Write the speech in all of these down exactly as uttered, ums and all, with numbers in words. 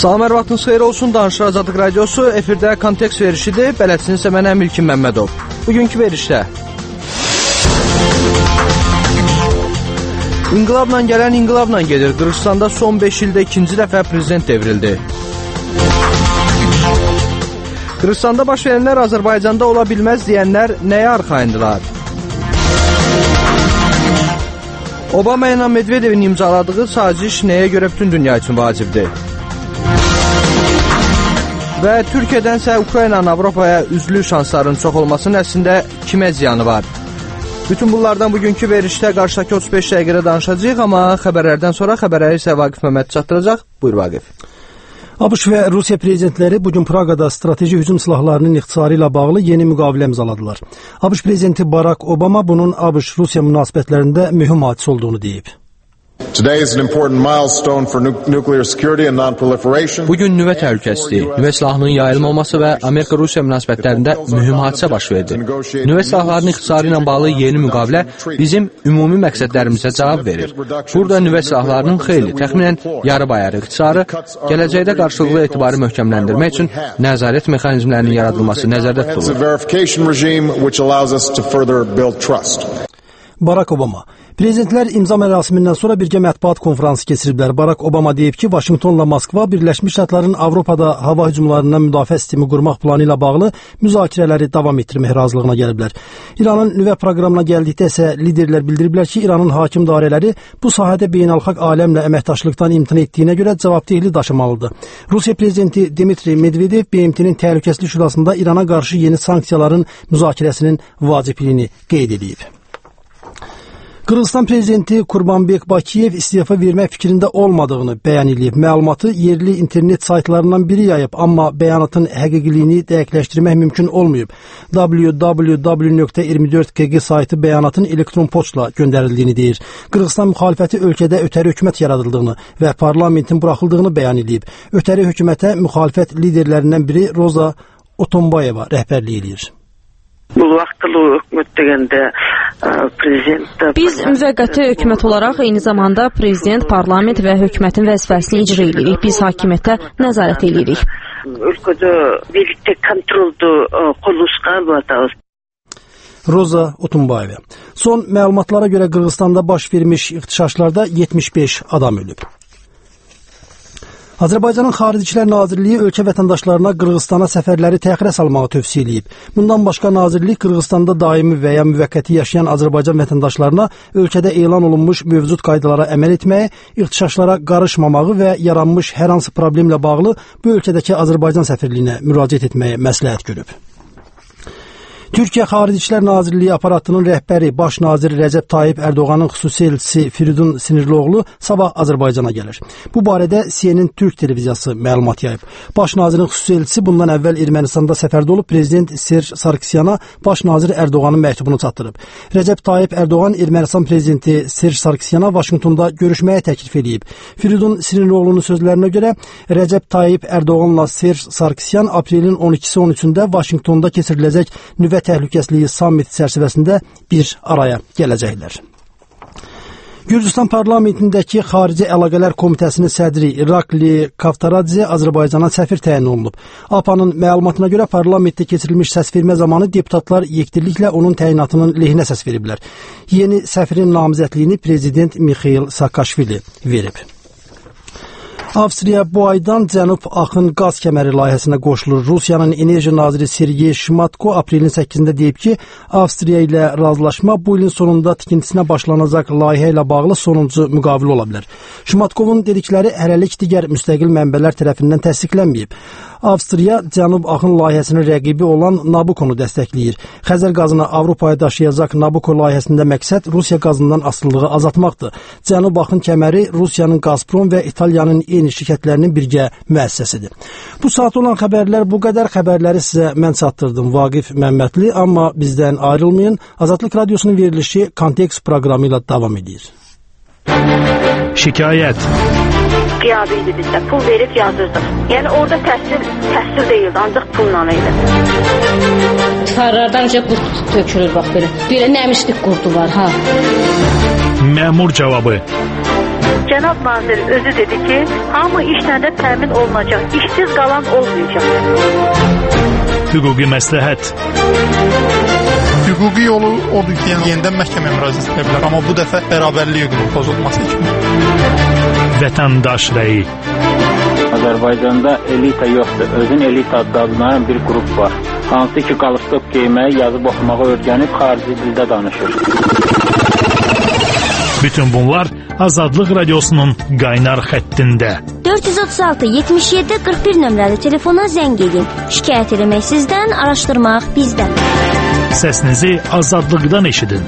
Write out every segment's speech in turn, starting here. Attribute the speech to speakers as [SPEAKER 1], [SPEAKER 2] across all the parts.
[SPEAKER 1] Salam, hər vaxtınız xeyir olsun. Danışıq Azadlıq Radiosu efirdə kontekst verişidir. Bələdçiniz isə mən Əmilkin Məmmədov. Bugünkü verişdə İnqilabla gələn inqilabla gedir. Qırğızstanda son beş ildə ikinci dəfə prezident devrildi. Qırğızstanda baş verənlər Azərbaycanda ola bilməz deyənlər nəyə arxayındılar? Obama ilə Medvedevin imzaladığı saciş nəyə görə bütün dünya üçün vacibdir? Və Türkiyədənsə Ukraynanın Avropaya üzlü şansların çox olmasının əslində kimə ziyanı var? Bütün bunlardan bugünkü verişdə qarşıdakı otuz beş dəqiqədə danışacağıq, amma xəbərlərdən sonra xəbərləri isə Vaqif Məmməd çatdıracaq. Buyur Vaqif.
[SPEAKER 2] ABŞ və Rusiya prezidentləri bugün Praqada strateji hücum silahlarının ixtisarı ilə bağlı yeni müqavilə imzaladılar. ABŞ prezidenti Barack Obama bunun ABŞ-Rusiya münasibətlərində mühüm hadisə olduğunu deyib.
[SPEAKER 1] Bugün nüvə təhlükəsizliyi, nüvə silahının yayılmaması və Amerika-Rusiya münasibətlərində mühüm hadisə baş verdi. Nüvə silahlarının ixtisarı ilə bağlı yeni müqavilə bizim ümumi məqsədlərimizə cavab verir. Burada nüvə silahlarının xeyli, təxminən yarı-bayarı ixtisarı, gələcəkdə qarşılıqlı etibarı möhkəmləndirmək üçün nəzarət mexanizmlərinin yaradılması nəzərdə tutulur.
[SPEAKER 2] Barack Obama. Prezidentlər imza mərasimindən sonra birgə mətbuat konfransı keçiriblər. Barack Obama deyib ki, Vaşinqtonla Moskva Birləşmiş Ştatların Avropada hava hücumlarından müdafiə sistemi qurmaq planı ilə bağlı müzakirələri davam etdirmək razılığına gəliblər. İranın nüvə proqramına gəldikdə isə liderlər bildiriblər ki, İranın hakim dairələri bu sahədə beynəlxalq aləmlə əməkdaşlıqdan imtina etdiyinə görə cavabdehlik daşımalıdır. Rusiya prezidenti Dmitri Medvedev B M T-nin Təhlükəsizlik Şurasında İrana qarşı yeni sanksiyaların müzakirəsinin vacibliyini qeyd edib. Qırğızstan prezidenti Kurbanbek Bakiyev istefa vermək fikrində olmadığını bəyan edib. Məlumatı yerli internet saytlarından biri yayıb, amma bəyanatın həqiqiliyini dəqiqləşdirmək mümkün olmayıb. w w w nöqtə iyirmi dörd Q G saytı bəyanatın elektron poçtla göndərildiyini deyir. Qırğızstan müxalifəti ölkədə ötəri hökumət yaradıldığını və parlamentin buraxıldığını bəyan edib. Ötəri hökumətə müxalifət liderlərindən biri Roza Otunbayeva rəhbərlik edir.
[SPEAKER 3] Bu vaxtlı hökumət deyəndə prezident...
[SPEAKER 4] Biz müvəqqəti hökumət olaraq eyni zamanda prezident, parlament və hökumətin vəzifəsini icra edirik. Biz hakimiyyətə nəzarət edirik.
[SPEAKER 3] Ölkədə birlikdə kontroldu qoluşqar
[SPEAKER 2] Roza Otunbayeva. Son məlumatlara görə Qırğızstanda baş vermiş ixtişaşlarda yetmiş beş adam ölüb. Azərbaycanın Xarici İşlər Nazirliyi ölkə vətəndaşlarına Qırğızstana səfərləri təxirə salmağı tövsiyə edib. Bundan başqa Nazirlik Qırğızstanda daimi və ya müvəqqəti yaşayan Azərbaycan vətəndaşlarına ölkədə elan olunmuş mövcud qaydalara əməl etməyi, ixtişaşlara qarışmamağı və yaranmış hər hansı problemlə bağlı bu ölkədəki Azərbaycan səfirliyinə müraciət etməyi məsləhət görüb. Türkiyə Xarici İşlər Nazirliyi aparatının rəhbəri Baş nazir Rəcəb Tayyip Ərdoğanın xüsusi elçisi Firidun Sinirlioğlu sabah Azərbaycana gəlir. Bu barədə C N N Türk televiziyası məlumat yayıb. Baş nazirin xüsusi elçisi bundan əvvəl Ermənistanda səfərdə olub prezident Serj Sarkisyan'a Baş nazir Ərdoğanın məktubunu çatdırıb. Rəcəb Tayyip Ərdoğan Ermənistan prezidenti Serj Sarkisyan'a Vaşinqtonda görüşməyə təklif edib. Firidun Sinirlioğlu'nun sözlərinə görə Rəcəb Tayyip Ərdoğanla Serj Sarkisyan aprelin on ikisi on üçündə Vaşinqtonda keçiriləcək nüvə təhlükəsizliyi sammiti çərçivəsində bir araya gələcəklər. Gürcüstan parlamentindəki Xarici Əlaqələr Komitəsinin sədri İrakli Kaftaradze Azərbaycana səfir təyin olunub. A P A-nın məlumatına görə parlamentdə keçirilmiş səsvermə zamanı deputatlar yekdirliklə onun təyinatının lehinə səs veriblər. Yeni səfirin namizədliyini prezident Mixail Saakashvili verib. Avstriya bu aydan Cənub Axın qaz kəməri layihəsinə qoşulur. Rusiyanın enerji naziri Sergey Shmatko aprelin səkkizində deyib ki, Avstriya ilə razılaşma bu ilin sonunda tikintisinə başlanacaq layihə ilə bağlı sonuncu müqavilə ola bilər. Shmatkovun dedikləri hələlik digər müstəqil mənbələr tərəfindən təsdiqlənməyib. Avstriya Cənub Axın layihəsinin rəqibi olan Nabukonu dəstəkləyir. Xəzər qazını Avropaya daşıyacaq Nabuko layihəsində məqsəd Rusiya qazından asılılığı azaltmaqdır. Cənub Axın kəməri Rusiyanın Gazprom və İtaliyanın eyni şirkətlərinin birgə müəssisəsidir. Bu saat olan xəbərlər bu qədər. Xəbərləri sizə mən çatdırdım, Vaqif Məmmədli, amma bizdən ayrılmayın. Azadlıq Radiosunun verilişi Kontekst proqramı ilə davam edir.
[SPEAKER 5] Şikayət
[SPEAKER 6] qiyabi idi bizdə, pul verib yazırdıq. Yəni orada təhsil, təhsil deyildi, ancaq pulla idi.
[SPEAKER 7] Tarlardan önce qurt tökülür, bax belə. Belə nəmişlik qurdu var, ha.
[SPEAKER 5] Məmur cavabı.
[SPEAKER 6] cənab nazir özü dedi ki, hamı işlə də təmin olunacaq, işsiz qalan olmayacaq.
[SPEAKER 5] Hüquqi məsləhət.
[SPEAKER 7] Hüquqi yolu odur ki, yəni yenidən məhkəməyə müraciət edə bilər, amma bu dəfə bərabərlik hüququnun pozulması üçün.
[SPEAKER 5] Vətəndaş rəyi.
[SPEAKER 8] Azərbaycanda elita yoxdur, özün elita adlanan bir qrup var. Hansı ki, qalstok geyməyi, yazıb oxumağı öyrənib xarici dildə danışır.
[SPEAKER 5] Bütün bunlar Azadlıq Radiosunun qaynar xəttində.
[SPEAKER 9] dörd yüz otuz altı yetmiş yeddi qırx bir nömrəli telefona zəng edin. Şikayət eləmək sizdən, araşdırmaq bizdən.
[SPEAKER 5] Səsinizi Azadlıqdan eşidin.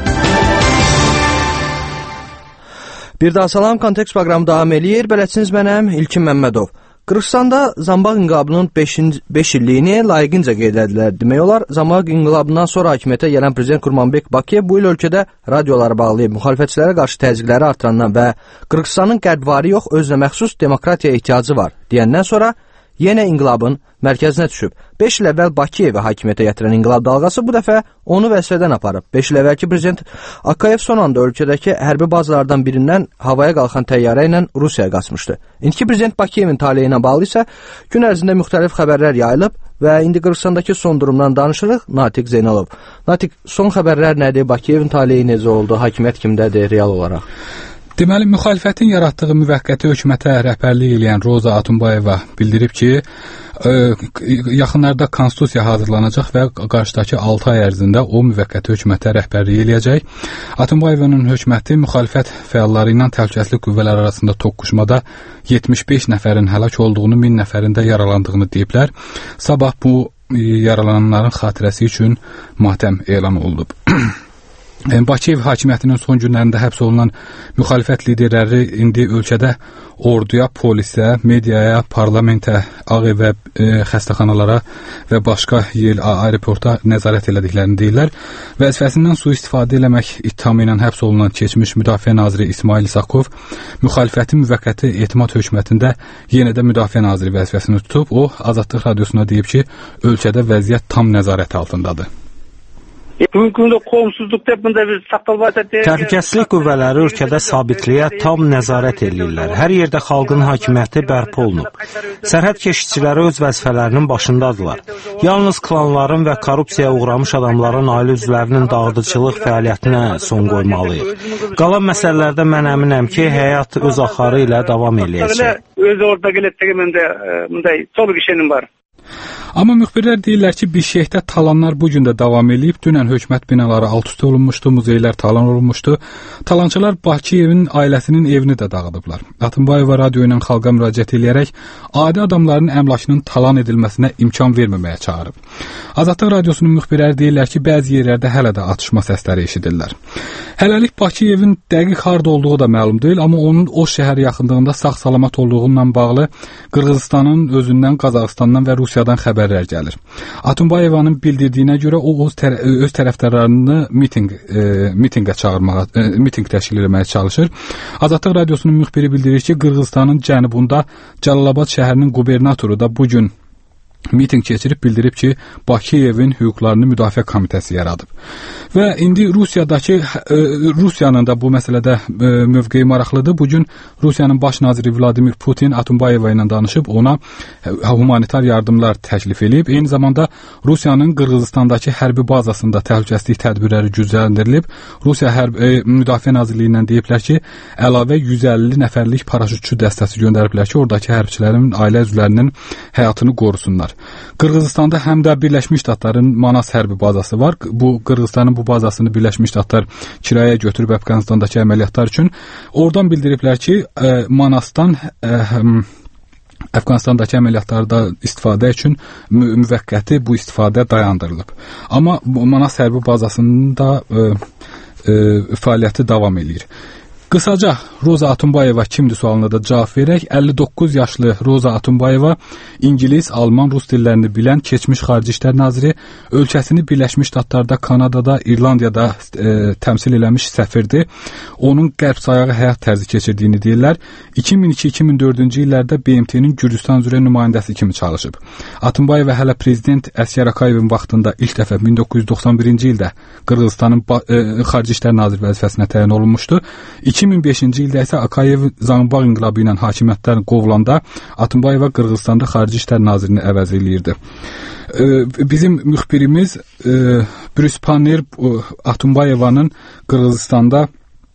[SPEAKER 1] Bir daha salam, Kontekst proqramı davam eləyir. Bələdçiniz mənəm İlkin Məmmədov. Qırğızstanda Zambaq inqilabının beş illiyini layiqincə qeyd edilər. Demək olar, Zambaq inqilabından sonra hakimiyyətə gələn prezident Qurbanbek Bakiyev bu il ölkədə radioları bağlayıb, müxalifətçilərə qarşı təzyiqləri artırandan və Qırğızstanın qərbvari yox, özünə məxsus demokratiya ehtiyacı var deyəndən sonra yenə inqilabın mərkəzinə düşüb. beş il əvvəl Bakiyevi hakimiyyətə gətirən inqilab dalğası bu dəfə onu vəzifədən aparıb. beş il əvvəlki prezident Akayev son anda ölkədəki hərbi bazalardan birindən havaya qalxan təyyarə ilə Rusiyaya qaçmışdı. İndiki prezident Bakiyevin taleyinə bağlı isə gün ərzində müxtəlif xəbərlər yayılıb və indi Qırğızstandakı son durumdan danışırıq. Natiq Zeynalov. Natiq, son xəbərlər nədir? Bakiyevin taleyi necə oldu? Hakimiyyət kimdədir real olaraq?
[SPEAKER 10] Deməli, müxalifətin yaratdığı müvəqqəti hökumətə rəhbərlik edən Roza Atunbayeva bildirib ki, ə, yaxınlarda konstitusiya hazırlanacaq və qarşıdakı altı ay ərzində o müvəqqəti hökumətə rəhbərlik eləyəcək. Atunbayevanın hökuməti müxalifət fəalları ilə təhlükəsizlik qüvvələri arasında toqquşmada yetmiş beş nəfərin həlak olduğunu, min nəfərin də yaralandığını deyiblər. Sabah bu yaralananların xatirəsi üçün matəm elan olunub. Bakiyev hakimiyyətinin son günlərində həbs olunan müxalifət liderləri indi ölkədə orduya, polisə, mediaya, parlamentə, ağ evə, e, xəstəxanalara və başqa yer, aeroporta nəzarət elədiklərini deyirlər. Vəzifəsindən sui-istifadə eləmək ittihamı ilə həbs olunan keçmiş müdafiə naziri İsmail İsakov müxalifətin müvəqqəti etimad hökumətində yenə də müdafiə naziri vəzifəsini tutub. O, Azadlıq Radiosuna deyib ki, ölkədə vəziyyət tam nəzarət altındadır.
[SPEAKER 11] Təhlükəsizlik qüvvələri ölkədə sabitliyə tam nəzarət edirlər. Hər yerdə xalqın hakimiyyəti bərpa olunub. Sərhəd keşikçiləri öz vəzifələrinin başındadırlar. Yalnız klanların və korrupsiyaya uğramış adamların ailə üzvlərinin dağıdıcılıq fəaliyyətinə son qoymalıyıq. Qalan məsələlərdə mən əminəm ki, həyat öz axarı ilə davam eləyəcək.
[SPEAKER 12] Öz orada gələtdəgəməndə çoluk işinin var.
[SPEAKER 10] Amma müxbirlər deyirlər ki, Bişkekdə talanlar bu gün də davam edib. Dünən hökumət binaları alt-üst olunmuşdu, muzeylər talan olunmuşdu. Talançılar Bakiyevin ailəsinin evini də dağıdıblar. Atunbayeva radio ilə xalqa müraciət edərək adi adamların əmlakının talan edilməsinə imkan verməməyə çağırıb. Azadlıq Radiosunun müxbirləri deyirlər ki, bəzi yerlərdə hələ də atışma səsləri eşidirlər. Hələlik Bakiyevin dəqiq harda olduğu da məlum deyil, amma onun o şəhər yaxınlığında sağ-salamat olduğundan bağlı Qırğızstanın özündən, Qazaxıstandan və Rusiyadan xəbərlər gəlir. Atunbayevanın bildirdiyinə görə o öz, tərə öz tərəfdarlarını mitinq, e, mitinqə çağırmağa, e, mitinq təşkil etməyə çalışır. Azadlıq Radiosunun müxbiri bildirir ki, Qırğızstanın cənubunda Cəlilabad şəhərinin qubernatoru da bu gün miting keçirib bildirib ki, Bakiyevin hüquqlarını müdafiə komitəsi yaradıb. Və indi Rusiyadakı e, Rusiyanın da bu məsələdə e, mövqeyi maraqlıdır. Bu gün Rusiyanın baş naziri Vladimir Putin Atunbayeva ilə danışıb ona e, humanitar yardımlar təklif edib. Eyni zamanda Rusiyanın Qırğızstandakı hərbi bazasında təhlükəsizlik tədbirləri gücləndirilib. Rusiya hərb e, müdafiə nazirliyindən deyiblər ki, əlavə yüz əlli nəfərlik paraşütçü dəstəsi göndəriblər ki, oradakı hərbçilərin ailə üzvlərinin həyatını qorusunlar. Qırğızstanda həm də Birləşmiş Ştatların Manas hərbi bazası var. Bu Qırğızstanın bu bazasını Birləşmiş Ştatlar kirayəyə götürüb Əfqanistandakı əməliyyatlar üçün. Oradan bildiriblər ki, e, Manasdan e, Əfqanistandakı əməliyyatlarda istifadə üçün mü müvəqqəti bu istifadə dayandırılıb. Amma bu Manas hərbi bazasının da e, e, fəaliyyəti davam edir. Qısaca Roza Atunbayeva kimdir sualına da cavab verək. əlli doqquz yaşlı Roza Atunbayeva İngilis, Alman, Rus dillərini bilən keçmiş Xarici İşlər naziri, ölkəsini Birləşmiş Ştatlarda, Kanadada, İrlandiyada e, təmsil eləmiş səfirdir. Onun qərb sayağı həyat tərzi keçirdiyini deyirlər. iki min iki iki min dördüncü illərdə B M T-nin Gürcüstan üzrə nümayəndəsi kimi çalışıb. Atunbayeva hələ prezident Əskər Akayevin vaxtında ilk dəfə min doqquz yüz doxsan birinci ildə Qırğızstanın e, Xarici İşlər naziri vəzifəsinə təyin olunmuşdu. iki iki min beşinci ildə isə Akayev Zanbağ inqilabı ilə hakimiyyətdən qovulanda Atambayeva Qırğızstanda Xarici İşlər Nazirini əvəz eləyirdi. Bizim müxbirimiz Brüs Panner Atambayevanın Qırğızstanda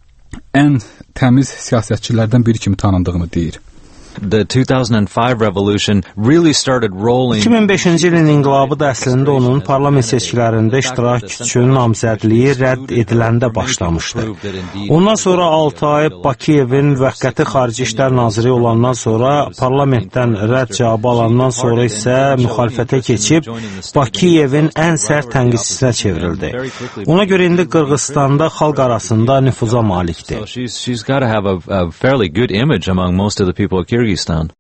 [SPEAKER 10] ən təmiz siyasətçilərdən biri kimi tanındığını deyir.
[SPEAKER 13] The two thousand five revolution really started rolling.
[SPEAKER 11] iki min beşinci ilin inqilabı da əslində onun parlament seçkilərində iştirak üçün namzədliyi rədd ediləndə başlamışdı. Ondan sonra altı ay Bakıyevin müvəqqəti Xarici İşlər Naziri olandan sonra, parlamentdən rədd cavabı alandan sonra isə müxalifətə keçib, Bakıyevin ən sərt tənqidçisinə çevrildi. Ona görə indi Qırğızstanda xalq arasında nüfuza malikdir.
[SPEAKER 13] So she's, she's got to have a, a fairly good image among most of the people of Kyrgyzstan.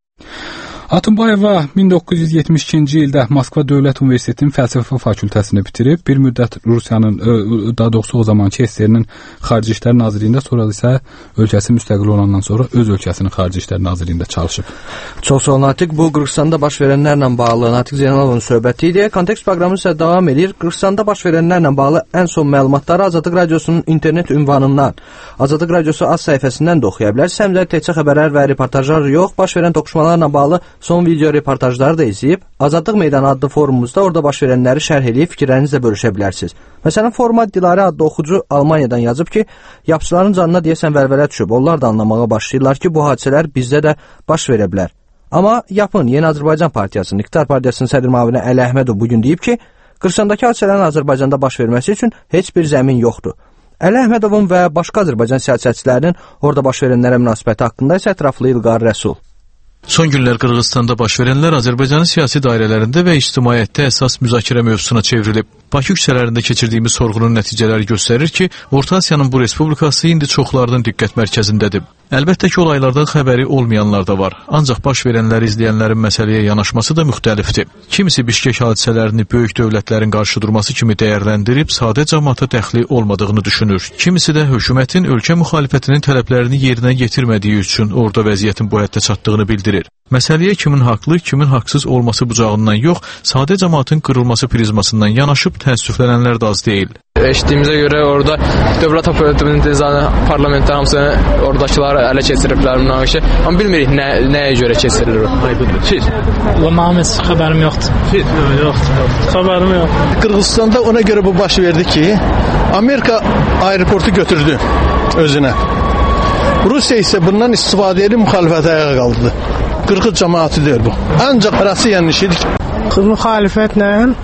[SPEAKER 10] Atambayeva min doqquz yüz yetmiş ikinci ildə Moskva Dövlət Universitetinin fəlsəfə fakültəsini bitirib, bir müddət Rusiyanın, daha doğrusu o zamanki S S R-nin Xarici İşlər Nazirliyində, sonra isə ölkəsi müstəqil olandan sonra öz ölkəsinin Xarici İşlər Nazirliyində çalışıb.
[SPEAKER 1] Çox sağ olun Natiq. Bu Qırğızstanda baş verənlərlə bağlı Natiq Zeynalovun söhbəti idi. Kontekst proqramı isə davam edir. Qırğızstanda baş verənlərlə bağlı ən son məlumatları Azadlıq Radiosunun internet ünvanından, Azadlıq Radiosu az səhifəsindən də oxuya bilərsiniz. Həm də təkcə xəbərlər və reportajlar yox, baş verən toqquşmalarla bağlı son video reportajları da izləyib, Azadlıq Meydanı adlı forumumuzda orada baş verənləri şərh edib fikirlərinizlə bölüşə bilərsiniz. Məsələn, foruma Dilarə adlı oxucu Almaniyadan yazıb ki, yapçıların canına deyəsən vəlvələ düşüb. Onlar da anlamağa başlayırlar ki, bu hadisələr bizdə də baş verə bilər. Amma yapın, Yeni Azərbaycan Partiyasının, İqtidar Partiyasının sədr müavini Əli Əhmədov bugün deyib ki, Qırğızstandakı hadisələrin Azərbaycanda baş verməsi üçün heç bir zəmin yoxdur. Əli Əhmədovun və başqa Azərbaycan siyasətçilərinin orada baş verənlərə münasibəti haqqında isə ətraflı İlqar Rəsul.
[SPEAKER 14] Son günlər Qırğızstanda baş verənlər Azərbaycanın siyasi dairələrində və ictimaiyyətdə əsas müzakirə mövzusuna çevrilib. Bakı küçələrində keçirdiyimiz sorğunun nəticələri göstərir ki, Orta Asiyanın bu respublikası indi çoxlarının diqqət mərkəzindədir. Əlbəttə ki, olaylardan xəbəri olmayanlar da var. Ancaq baş verənləri izləyənlərin məsələyə yanaşması da müxtəlifdir. Kimisi Bişkek hadisələrini böyük dövlətlərin qarşı durması kimi dəyərləndirib, sadə cəmaata dəxli olmadığını düşünür. Kimisi də hökumətin ölkə müxalifətinin tələblərini yerinə yetirmədiyi üçün orada vəziyyətin bu həddə çatdığını bildirir. Məsələyə kimin haqlı, kimin haqsız olması bucağından yox, sadə cəmaatın qırılması prizmasından yanaşıb təəssüflənənlər də az deyil.
[SPEAKER 15] Eşitdiyimizə görə orada dövlət aparatının dizayını, parlamentlər hamısını oradakıları ələ keçiriblər münaqişə. Amma bilmirik nə, nəyə görə keçirilir o.
[SPEAKER 16] Siz? Mənim heç xəbərim yoxdur. Siz? Yoxdur. Xəbərim yoxdur.
[SPEAKER 7] Qırğızstanda ona görə bu baş verdi ki, Amerika aeroportu götürdü özünə. Rusiya isə bundan istifadə edib müxalifətə ayağa qaldırdı. Qırğız cəmaatı deyil bu. Ancaq Rusiyanın işidir.
[SPEAKER 16] Müxalifətlə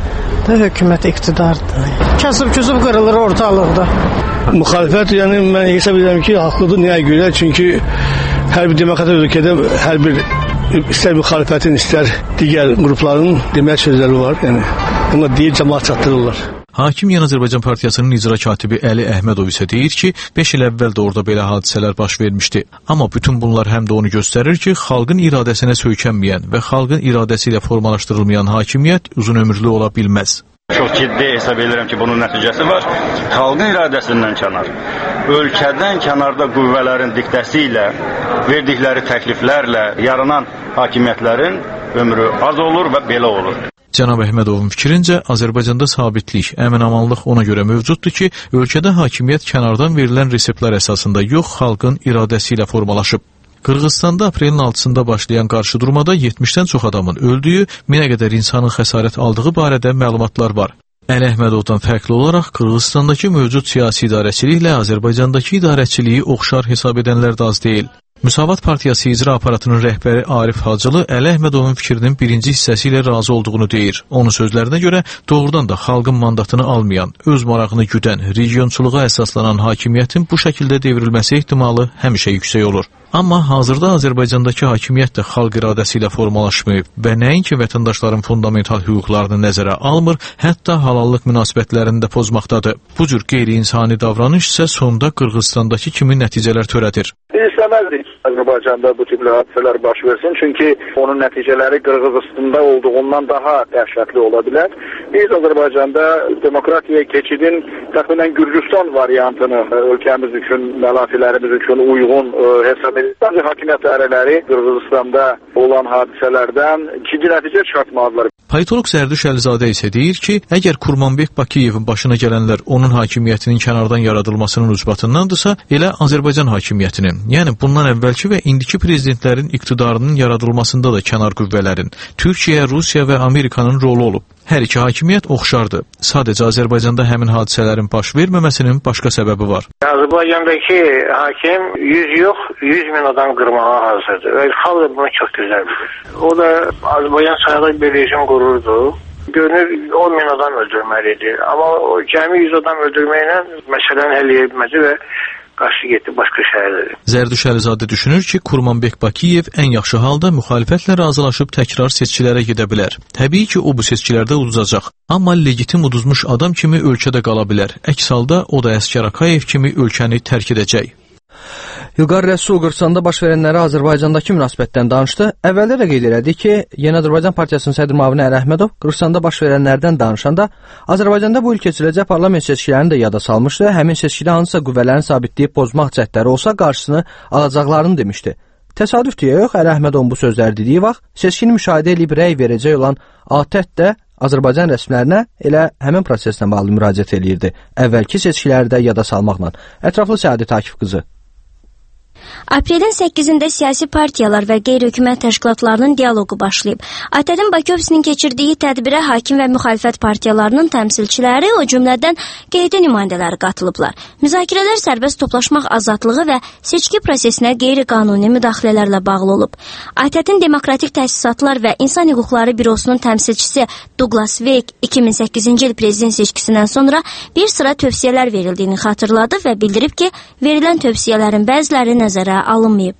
[SPEAKER 16] də hökumət iqtidardır. Kəsib-küsüb qırılır ortalıqda.
[SPEAKER 17] Müxalifət, yəni mən hesab edirəm ki, haqlıdır. Niyə görə? Çünki hər bir demokratik ölkədə hər bir istər müxalifətin, istər digər qrupların demək sözləri var. Yəni bunlar deyir, cəmaat çatdırırlar.
[SPEAKER 14] Hakim Yeni Azərbaycan Partiyasının icra katibi Əli Əhmədov isə deyir ki, beş il əvvəl də orada belə hadisələr baş vermişdi. Amma bütün bunlar həm də onu göstərir ki, xalqın iradəsinə söykənməyən və xalqın iradəsi ilə formalaşdırılmayan hakimiyyət uzun ömürlü ola bilməz.
[SPEAKER 18] Çox ciddi hesab edirəm ki, bunun nəticəsi var. Xalqın iradəsindən kənar, ölkədən kənarda qüvvələrin diktəsi ilə, verdikləri təkliflərlə yaranan hakimiyyətlərin ömrü az olur və belə olur.
[SPEAKER 14] Cənab Əhmədovun fikrincə, Azərbaycanda sabitlik, əmin-amanlıq ona görə mövcuddur ki, ölkədə hakimiyyət kənardan verilən reseptlər əsasında yox, xalqın iradəsi ilə formalaşıb. Qırğızstanda aprelin altısında başlayan qarşıdurmada yetmişdən çox adamın öldüyü, minə qədər insanın xəsarət aldığı barədə məlumatlar var. Əli Əhmədovdan fərqli olaraq Qırğızstandakı mövcud siyasi idarəçiliklə Azərbaycandakı idarəçiliyi oxşar hesab edənlər də az deyil. Müsavat Partiyası icra aparatının rəhbəri Arif Hacılı Əli Əhmədovun fikrinin birinci hissəsi ilə razı olduğunu deyir. Onun sözlərinə görə doğrudan da xalqın mandatını almayan, öz marağını güdən, regionçuluğa əsaslanan hakimiyyətin bu şəkildə devrilməsi ehtimalı həmişə yüksək olur. Amma hazırda Azərbaycandakı hakimiyyət də xalq iradəsi ilə formalaşmayıb və nəinki vətəndaşların fundamental hüquqlarını nəzərə almır, hətta halallıq münasibətlərini də pozmaqdadır. Bu cür qeyri-insani davranış isə sonda Qırğızstandakı kimi nəticələr törədir.
[SPEAKER 19] Biz istəməzdik Azərbaycanda bu tipli hadisələr baş versin, çünki onun nəticələri Qırğızstanda olduğundan daha dəhşətli ola bilər. Biz Azərbaycanda demokratiya keçidin təxminən Gürcüstan variantını ölkəmiz üçün, mənafelərimiz üçün uyğun hesab edirik. Bəzi hakimiyyət dairələri Qırğızstanda olan hadisələrdən ciddi nəticə çıxartmalıdırlar.
[SPEAKER 14] Politolog Zərdüş Əlizadə isə deyir ki, əgər Kurmanbek Bakıyevin başına gələnlər onun hakimiyyətinin kənardan yaradılmasının ucbatındandırsa, elə Azərbaycan hakimiyyətinin, yəni bundan əvvəlki və indiki prezidentlərin iqtidarının yaradılmasında da kənar qüvvələrin, Türkiyə, Rusiya və Amerikanın rolu olub. Hər iki hakimiyyət oxşardır. Sadəcə Azərbaycanda həmin hadisələrin baş verməməsinin başqa səbəbi var.
[SPEAKER 20] Azərbaycandakı hakim yüz yox, yüz min adam qırmağa hazırdır. Və xalq da bunu çox gözəl bilir. O da Azərbaycan sayılır bir rejim qururdu. Görünür on min adam öldürməlidir. Amma o cəmi yüz adam öldürməklə məsələni həll edə bilmədi və qaçdı getdi başqa şəhərlərə.
[SPEAKER 14] Zərdüş Əlizadə düşünür ki, Kurmanbek Bakiyev ən yaxşı halda müxalifətlə razılaşıb təkrar seçkilərə gedə bilər. Təbii ki, o bu seçkilərdə uduzacaq. Amma legitim uduzmuş adam kimi ölkədə qala bilər. Əks halda o da Əskər Akayev kimi ölkəni tərk edəcək.
[SPEAKER 1] İlqar Rəsul Qırğızstanda baş verənlərə Azərbaycandakı münasibətdən danışdı. Əvvəldə də qeyd elədi ki, Yeni Azərbaycan Partiyasının sədr müavini Əli Əhmədov Qırğızstanda baş verənlərdən danışanda Azərbaycanda bu il keçiriləcək parlament seçkilərini də yada salmışdı. Həmin seçkidə hansısa qüvvələrin sabitləyib pozmaq cəhdləri olsa qarşısını alacaqlarını demişdi. Təsadüf deyə yox, Əli Əhmədovun bu sözləri dediyi vaxt seçkini müşahidə edib rəy verəcək olan ATƏT də Azərbaycan rəsmilərinə elə həmin proseslə bağlı müraciət eləyirdi. Əvvəlki seçkiləri də yada salmaqla. Ətraflı Səadət Akif qızı.
[SPEAKER 9] Aprelin səkkizində siyasi partiyalar və qeyri-hökumət təşkilatlarının dialoqu başlayıb. ATƏT-in Bakı ofisinin keçirdiyi tədbirə hakim və müxalifət partiyalarının təmsilçiləri, o cümlədən qeydi nümayəndələri qatılıblar. Müzakirələr sərbəst toplaşmaq azadlığı və seçki prosesinə qeyri-qanuni müdaxilələrlə bağlı olub. ATƏT-in Demokratik Təsisatlar və İnsan Hüquqları Bürosunun təmsilçisi Douglas Weik iki min səkkizinci il prezident seçkisindən sonra bir sıra tövsiyələr verildiyini xatırladı və bildirib ki, verilən tövsiyələrin bəziləri nəzərə alınmayıb.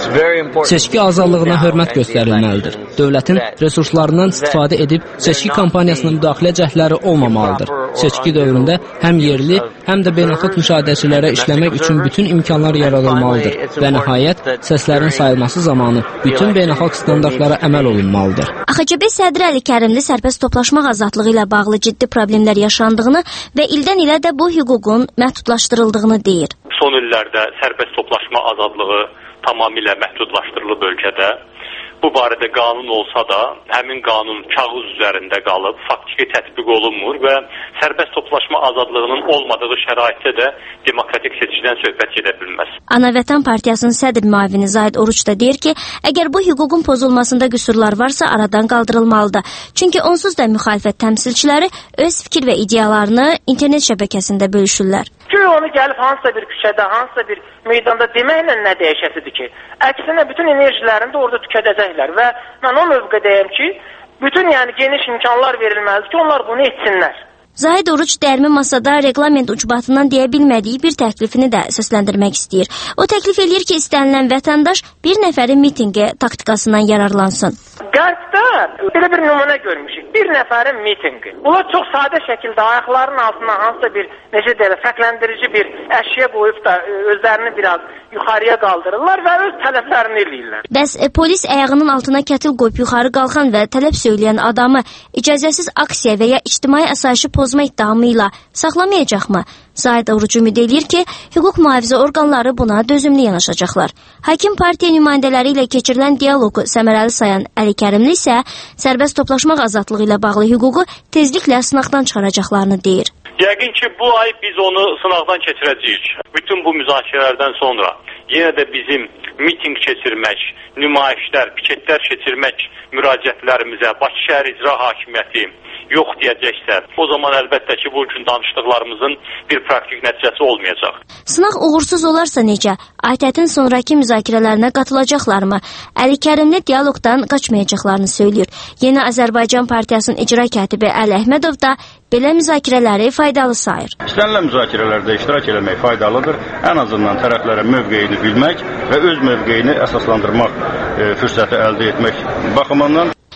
[SPEAKER 21] Seçki azadlığına hörmət göstərilməlidir. Dövlətin resurslarından istifadə edib seçki kampaniyasına müdaxilə cəhdləri olmamalıdır. Seçki dövründə həm yerli, həm də beynəlxalq müşahidəçilərə işləmək üçün bütün imkanlar yaradılmalıdır və nəhayət səslərin sayılması zamanı bütün beynəlxalq standartlara əməl olunmalıdır.
[SPEAKER 9] A X C B sədri Əli Kərimli sərbəst toplaşmaq azadlığı ilə bağlı ciddi problemlər yaşandığını və ildən ilə də bu hüququn məhdudlaşdırıldığını deyir.
[SPEAKER 22] Son illərdə sərbəst toplaşma azadlığı tamamilə məhdudlaşdırılıb ölkədə. Bu barədə qanun olsa da, həmin qanun kağız üzərində qalıb, faktiki tətbiq olunmur və sərbəst toplaşma azadlığının olmadığı şəraitdə də demokratik seçkidən söhbət gedə bilməz.
[SPEAKER 9] Ana Vətən Partiyasının sədr müavini Zahid Oruç da deyir ki, əgər bu hüququn pozulmasında qüsurlar varsa aradan qaldırılmalıdır. Çünki onsuz da müxalifət təmsilçiləri öz fikir və ideyalarını internet şəbəkəsində bölüşürlər.
[SPEAKER 20] Ki onu gəlib hansısa bir küçədə, hansısa bir meydanda deməklə nə dəyişəsidir ki? Əksinə bütün enerjilərini də orada tükədəcəklər və mən o mövqedəyəm ki, bütün yəni geniş imkanlar verilməlidir ki, onlar bunu etsinlər.
[SPEAKER 9] Zahid Oruç dərmi masada reqlament ucbatından deyə bilmədiyi bir təklifini də səsləndirmək istəyir. O təklif edir ki, istənilən vətəndaş bir nəfərin mitinqi taktikasından yararlansın.
[SPEAKER 20] Qərbdə belə bir nümunə görmüşük. Bir nəfərin mitinqi. Bunlar çox sadə şəkildə ayaqlarının altına hansısa bir, necə deyək, fərqləndirici bir əşya qoyub da özlərini biraz yuxarıya qaldırırlar və öz tələblərini eləyirlər.
[SPEAKER 9] Bəs e, polis ayağının altına kətil qoyub yuxarı qalxan və tələb söyləyən adamı icazəsiz aksiya və ya ictimai asayişi pozma iddiamı ilə saxlamayacaqmı? Zahid Oruç ümid edir ki, hüquq mühafizə orqanları buna dözümlü yanaşacaqlar. Hakim partiya nümayəndələri ilə keçirilən dialoqu səmərəli sayan Əli Kərimli isə sərbəst toplaşmaq azadlığı ilə bağlı hüququ tezliklə sınaqdan çıxaracaqlarını deyir.
[SPEAKER 22] Yəqin ki, bu ay biz onu sınaqdan keçirəcəyik. Bütün bu müzakirələrdən sonra yenə də bizim miting keçirmək, nümayişlər, piketlər keçirmək müraciətlərimizə Bakı şəhər icra hakimiyyəti yox deyəcəksə, o zaman əlbəttə ki, bu üçün danışdıqlarımızın bir praktik nəticəsi olmayacaq.
[SPEAKER 9] Sınaq uğursuz olarsa necə? ATƏT-in sonraki müzakirələrinə qatılacaqlarmı? Əli Kərimli dialoqdan qaçmayacaqlarını söylüyor. Yeni Azərbaycan Partiyasının icra katibi Əli Əhmədov da belə müzakirələri faydalı sayır.
[SPEAKER 18] İstənilən müzakirələrdə iştirak eləmək faydalıdır. Ən azından tərəflərin mövqeyini bilmək və öz mövqeyini əsaslandırmaq e, fürsəti əldə etmək baxımından.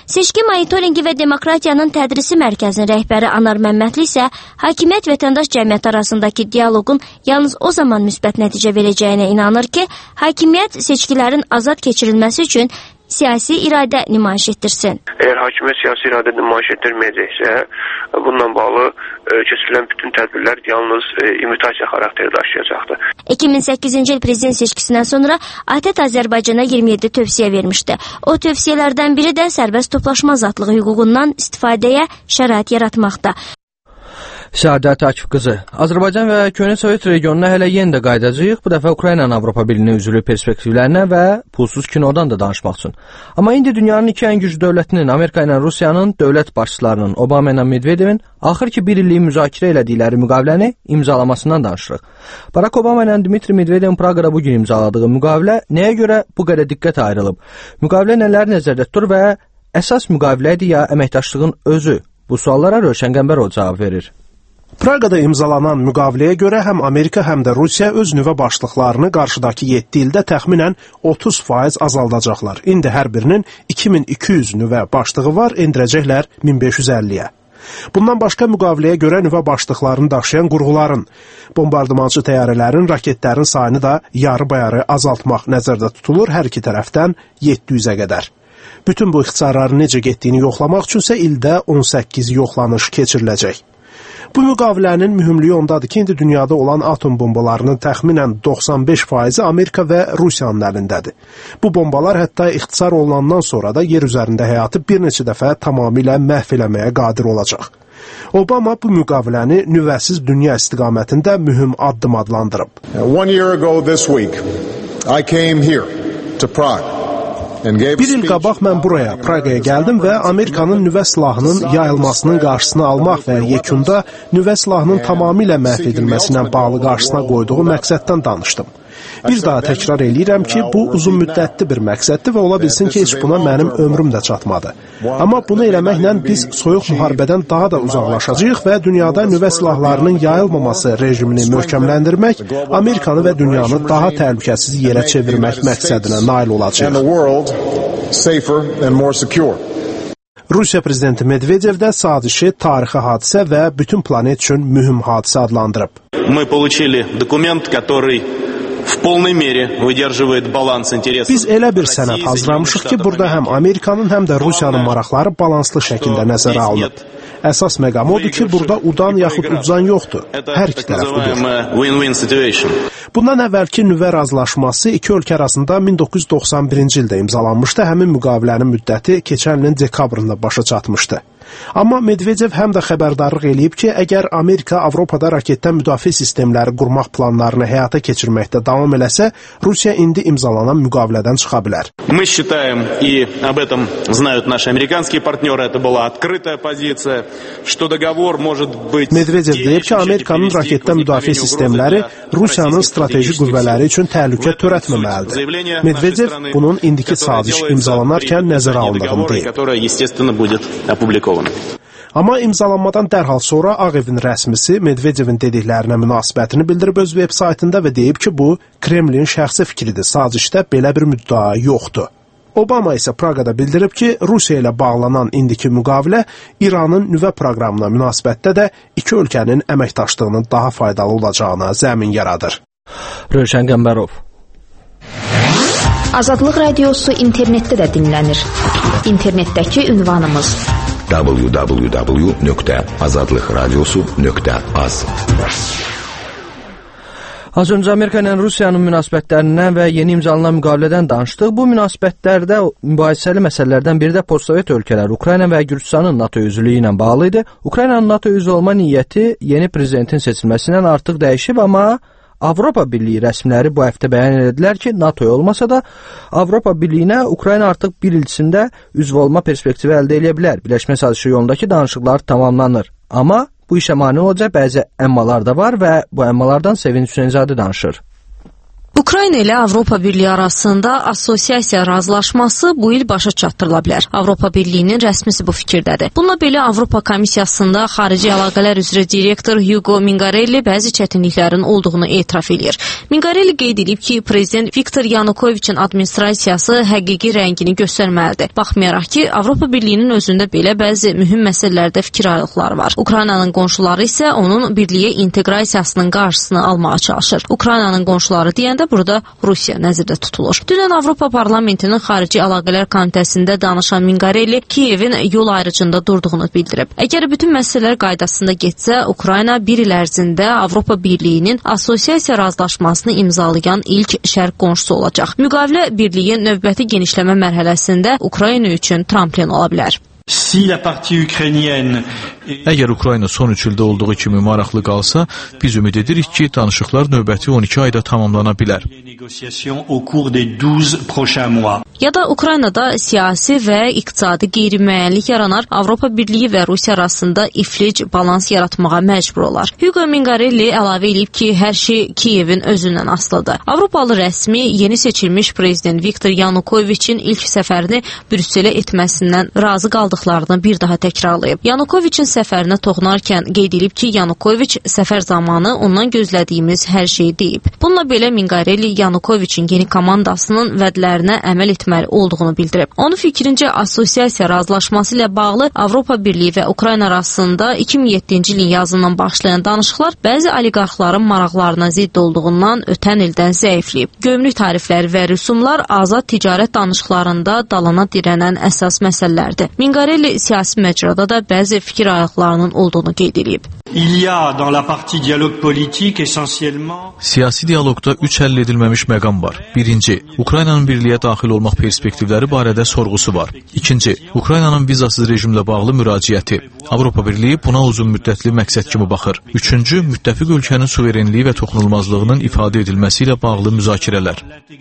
[SPEAKER 9] Seçki monitoringi və demokratiyanın tədrisi mərkəzinin rəhbəri Anar Məmmədli isə hakimiyyət vətəndaş cəmiyyət arasındakı dialoqun yalnız o zaman müsbət nəticə verəcəyinə inanır ki, hakimiyyət seçkilərin azad keçirilməsi üçün siyasi iradə nümayiş etdirsin.
[SPEAKER 3] Əgər hakimiyyət siyasi iradə nümayiş etdirməyəcəksə, bununla bağlı e, keçirilən bütün tədbirlər yalnız e, imitasiya xarakteri daşıyacaqdır.
[SPEAKER 9] iki min səkkizinci il prezident seçkisindən sonra A T E T Azərbaycana iyirmi yeddi tövsiyə vermişdi. O tövsiyələrdən biri də sərbəst toplaşma azadlığı hüququndan istifadəyə şərait yaratmaqda.
[SPEAKER 1] Səadət Akif qızı, Azərbaycan və Köhnə Sovet regionuna hələ yenə də qayıdacağıq. Bu dəfə Ukraynanın Avropa Birliyinə üzvlük perspektivlərinə və pulsuz kinodan da danışmaq üçün. Amma indi dünyanın iki ən güclü dövlətinin, Amerika ilə Rusiyanın dövlət başçılarının, Obama ilə Medvedevin axır ki bir illik müzakirə elədikləri müqaviləni imzalamasından danışırıq. Barack Obama ilə Dmitri Medvedevin Praqada bugün imzaladığı müqavilə nəyə görə bu qədər diqqət ayrılıb? Müqavilə nələr nəzərdə tutur və əsas müqavilə idi ya əməkdaşlığın özü? Bu suallara Rövşən Qəmbərov cavab verir.
[SPEAKER 4] Praqada imzalanan müqaviləyə görə həm Amerika, həm də Rusiya öz nüvə başlıqlarını qarşıdakı yeddi ildə təxminən otuz faiz azaldacaqlar. İndi hər birinin iki min iki yüz nüvə başlığı var, endirəcəklər min beş yüz əlliyə. Bundan başqa müqaviləyə görə nüvə başlıqlarını daşıyan qurğuların, bombardımançı təyyarələrin, raketlərin sayını da yarı-bayarı azaltmaq nəzərdə tutulur hər iki tərəfdən yeddi yüzə qədər. Bütün bu ixtisarların necə getdiyini yoxlamaq üçünsə ildə on səkkiz yoxlanış keçiriləcək. Bu müqavilənin mühümlüyü ondadır ki, indi dünyada olan atom bombalarının təxminən doxsan beş faizi Amerika və Rusiyanın əlindədir. Bu bombalar hətta ixtisar olunandan sonra da yer üzərində həyatı bir neçə dəfə tamamilə məhv eləməyə qadir olacaq. Obama bu müqaviləni nüvəsiz dünya istiqamətində mühüm addım adlandırıb.
[SPEAKER 23] One year ago this week, I came here to Prague.
[SPEAKER 4] Bir il qabaq mən buraya, Praqaya gəldim və Amerikanın nüvə silahının yayılmasının qarşısını almaq və yekunda nüvə silahının tamamilə məhv edilməsinə bağlı qarşısına qoyduğu məqsəddən danışdım. Bir daha təkrar eləyirəm ki, bu uzun müddətli bir məqsəddir və ola bilsin ki, heç buna mənim ömrüm də çatmadı. Amma bunu eləməklə biz soyuq müharibədən daha da uzaqlaşacağıq və dünyada nüvə silahlarının yayılmaması rejimini möhkəmləndirmək, Amerikanı və dünyanı daha təhlükəsiz yerə çevirmək məqsədinə nail olacaq. Rusiya prezidenti Medvedev də sazişi tarixi hadisə və bütün planet üçün mühüm hadisə adlandırıb.
[SPEAKER 24] Мы получили документ, который в полной мере выдерживает баланс интересов.
[SPEAKER 4] Biz elə bir sənəd hazırlamışıq ki, burada həm Amerikanın, həm də Rusiyanın maraqları balanslı şəkildə nəzərə alınıb. Əsas məqam odur ki, burada udan yaxud udzan yoxdur. Hər iki tərəf udur. Bundan əvvəlki nüvə razılaşması iki ölkə arasında min doqquz yüz doxsan birinci ildə imzalanmışdı. Həmin müqavilənin müddəti keçən ilin dekabrında başa çatmışdı. Amma Medvedev həm də xəbərdarlıq eləyib ki, əgər Amerika Avropada raketdən müdafiə sistemləri qurmaq planlarını həyata keçirməkdə davam eləsə, Rusiya indi imzalanan müqavilədən çıxa bilər.
[SPEAKER 24] Мы считаем, и об этом знают наши американские партнеры, это была открытая позиция, что договор может быть...
[SPEAKER 4] Medvedev deyib ki, Amerikanın raketdən müdafiə sistemləri Rusiyanın strateji qüvvələri üçün təhlükə törətməməlidir. Medvedev bunun indiki saziş imzalanarkən nəzərə alındığını deyib. Amma imzalanmadan dərhal sonra Ağ Evin rəsmisi Medvedevin dediklərinə münasibətini bildirib öz veb-saytında və deyib ki, bu Kremlin şəxsi fikridir, sazişdə belə bir müddəa yoxdur. Obama isə Praqada bildirib ki, Rusiya ilə bağlanan indiki müqavilə İranın nüvə proqramına münasibətdə də iki ölkənin əməkdaşlığının daha faydalı olacağına zəmin yaradır.
[SPEAKER 1] Rövşən Qəmbərov.
[SPEAKER 25] Azadlıq radiosu internetdə də dinlənir. İnternetdəki ünvanımız
[SPEAKER 26] w w w nöqtə azadlıq radiosu nöqtə az.
[SPEAKER 1] Az öncə Amerika ilə Rusiyanın münasibətlərindən və yeni imzalanan müqavilədən danışdıq. Bu münasibətlərdə mübahisəli məsələlərdən biri də postsovet ölkələr Ukrayna və Gürcüstanın NATO üzvlüyü ilə bağlı idi. Ukraynanın NATO üzvü olma niyyəti yeni prezidentin seçilməsindən artıq dəyişib, amma Avropa Birliyi rəsmiləri bu həftə bəyan etdilər ki, NATO olmasa da Avropa Birliyinə Ukrayna artıq bir il içində üzv olma perspektivi əldə edə bilər. Birləşmə sazişi yolundakı danışıqlar tamamlanır. Amma bu işə mane olacaq bəzi əmmalar da var və bu əmmalardan Sevinç Hüseynzadə danışır.
[SPEAKER 2] Ukrayna ilə Avropa Birliyi arasında assosiasiya razılaşması bu il başa çatdırıla bilər. Avropa Birliyinin rəsmisi bu fikirdədir. Bununla belə Avropa Komissiyasında xarici əlaqələr üzrə direktor Hugo Mingarelli bəzi çətinliklərin olduğunu etiraf edir. Mingarelli qeyd edib ki, prezident Viktor Yanukoviçin administrasiyası həqiqi rəngini göstərməlidir. Baxmayaraq ki, Avropa Birliyinin özündə belə bəzi mühüm məsələlərdə fikir ayrılıqları var. Ukraynanın qonşuları isə onun birliyə inteqrasiyasının qarşısını almağa çalışır. Ukraynanın qonşuları deyəndə burada Rusiya nəzərdə tutulur. Dünən Avropa Parlamentinin Xarici Əlaqələr Komitəsində danışan Mingarelli Kiyevin yol ayrıcında durduğunu bildirib. Əgər bütün məsələlər qaydasında getsə, Ukrayna bir il ərzində Avropa Birliyinin assosiasiya razılaşmasını imzalayan ilk şərq qonşusu olacaq. Müqavilə birliyin növbəti genişləmə mərhələsində Ukrayna üçün tramplin ola bilər.
[SPEAKER 5] Si la partie ukrainienne
[SPEAKER 14] Əgər Ukrayna son üç ildə olduğu kimi maraqlı qalsa, biz ümid edirik ki, danışıqlar növbəti on iki ayda tamamlana bilər.
[SPEAKER 2] Ya da Ukraynada siyasi və iqtisadi qeyri-müəyyənlik yaranar, Avropa Birliyi və Rusiya arasında iflic balans yaratmağa məcbur olar. Hugo Mingarelli əlavə edib ki, hər şey Kiyevin özündən asılıdır. Avropalı rəsmi yeni seçilmiş prezident Viktor Yanukoviçin ilk səfərini Brüsselə etməsindən razı qaldıqlarını bir daha təkrarlayıb. Yanukoviçin səfərinə toxunarkən qeyd edib ki, Yanukoviç səfər zamanı ondan gözlədiyimiz hər şeyi deyib. Bununla belə Mingarelli Yanukoviçin yeni komandasının vədlərinə əməl etməli olduğunu bildirib. Onun fikrincə assosiasiya razılaşması ilə bağlı Avropa Birliyi və Ukrayna arasında iki min yeddinci ilin yazından başlayan danışıqlar bəzi oliqarxların maraqlarına zidd olduğundan ötən ildən zəifləyib. Gömrük tarifləri və rüsumlar azad ticarət danışıqlarında dalana dirənən əsas məsələlərdir. Mingarelli siyasi məcrada da bəzi fikir ayrılıqlarının olduğunu qeyd edib.
[SPEAKER 5] Il y a dans la partie dialogue politique essentiellement
[SPEAKER 14] Siyasi dialoqda üç həll edilməmiş məqam var. Birinci, Ukraynanın birliyə daxil olmaq perspektivləri barədə sorğusu var. İkinci, Ukraynanın vizasız rejimlə bağlı müraciəti. Avropa Birliyi buna uzun müddətli məqsəd kimi baxır. Üçüncü, müttəfiq ölkənin suverenliyi və toxunulmazlığının ifadə edilməsi ilə bağlı müzakirələr.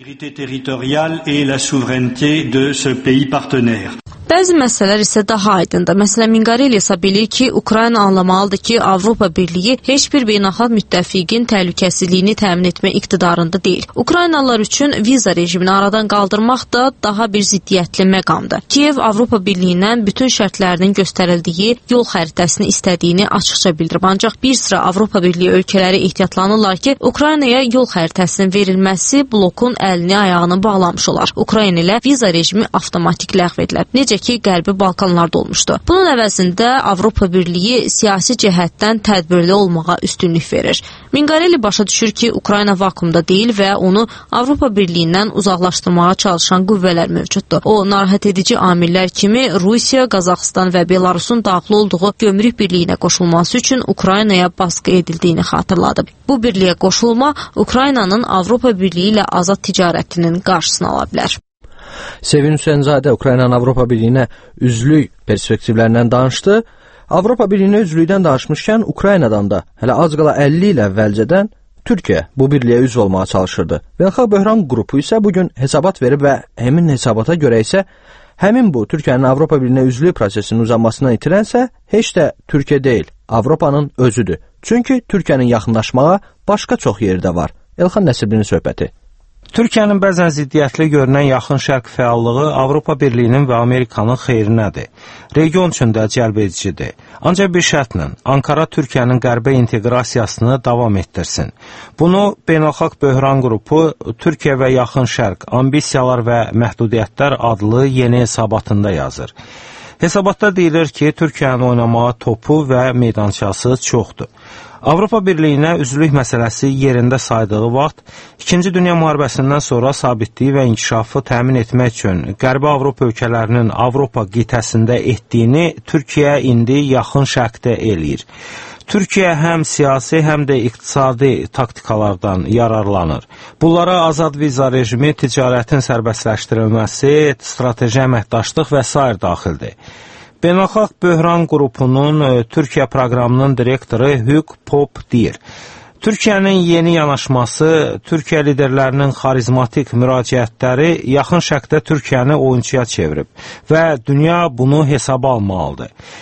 [SPEAKER 2] Bəzi məsələlər isə daha aydındır. Məsələn, Mingarelli hesab edir ki, Ukrayna anlamalıdır ki, Avropa Birliyi heç bir beynəlxalq müttəfiqin təhlükəsizliyini təmin etmə iqtidarında deyil. Ukraynalılar üçün viza rejimini aradan qaldırmaq da daha bir ziddiyyətli məqamdır. Kiyev Avropa Birliyindən bütün şərtlərinin göstərildiyi yol xəritəsini istədiyini açıqca bildirib. Ancaq bir sıra Avropa Birliyi ölkələri ehtiyatlanırlar ki, Ukraynaya yol xəritəsinin verilməsi blokun əlini ayağını bağlamış olar. Ukrayna ilə viza rejimi avtomatik ləğv edilib. Necə ki, Qərbi Balkanlarda olmuşdu. Bunun əvəzində Avropa Birliyi siyasi cəhətdən tədbirli olmağa üstünlük verir. Mingarelli başa düşür ki, Ukrayna vakuumda deyil və onu Avropa Birliyindən uzaqlaşdırmağa çalışan qüvvələr mövcuddur. O, narahat edici amillər kimi Rusiya, Qazaxıstan və Belarusun daxil olduğu gömrük birliyinə qoşulması üçün Ukraynaya baskı edildiyini xatırladı. Bu birliyə qoşulma Ukraynanın Avropa Birliyi ilə azad ticarətinin qarşısını ala bilər.
[SPEAKER 1] Sevin Hüseynzadə Ukraynanın Avropa Birliyinə üzvlük perspektivlərindən danışdı. Avropa Birliyinə üzvlükdən danışmışkən Ukraynadan da hələ az qala əlli il əvvəlcədən Türkiyə bu birliyə üzv olmağa çalışırdı. Beynəlxalq Böhran qrupu isə bugün hesabat verib və həmin hesabata görə isə həmin bu Türkiyənin Avropa Birliyinə üzvlük prosesinin uzanmasına itirənsə heç də Türkiyə deyil, Avropanın özüdür. Çünki Türkiyənin yaxınlaşmağa başqa çox yeri də var. Elxan Nəsiblinin söhbəti.
[SPEAKER 6] Türkiyənin bəzən ziddiyyətli görünən yaxın şərq fəallığı Avropa Birliyinin və Amerikanın xeyrinədir. Region üçün də cəlbedicidir. Ancaq bir şərtlə, Ankara Türkiyənin qərbə inteqrasiyasını davam etdirsin. Bunu Beynəlxalq Böhran qrupu Türkiyə və Yaxın Şərq, ambisiyalar və məhdudiyyətlər adlı yeni hesabatında yazır. Hesabatda deyilir ki, Türkiyənin oynamağa topu və meydançası çoxdur. Avropa Birliyinə üzvlük məsələsi yerində saydığı vaxt, İkinci Dünya müharibəsindən sonra sabitliyi və inkişafı təmin etmək üçün Qərbi Avropa ölkələrinin Avropa qitəsində etdiyini Türkiyə indi yaxın şərqdə eləyir. Türkiyə həm siyasi, həm də iqtisadi taktikalardan yararlanır. Bunlara azad viza rejimi, ticarətin sərbəstləşdirilməsi, strateji əməkdaşlıq və sair daxildir. Beynəlxalq Böhran qrupunun Türkiyə proqramının direktoru Hugh Pope deyir. Türkiyənin yeni yanaşması, Türkiyə liderlərinin xarizmatik müraciətləri yaxın şərqdə Türkiyəni oyunçuya çevirib və dünya bunu hesaba almalıdır.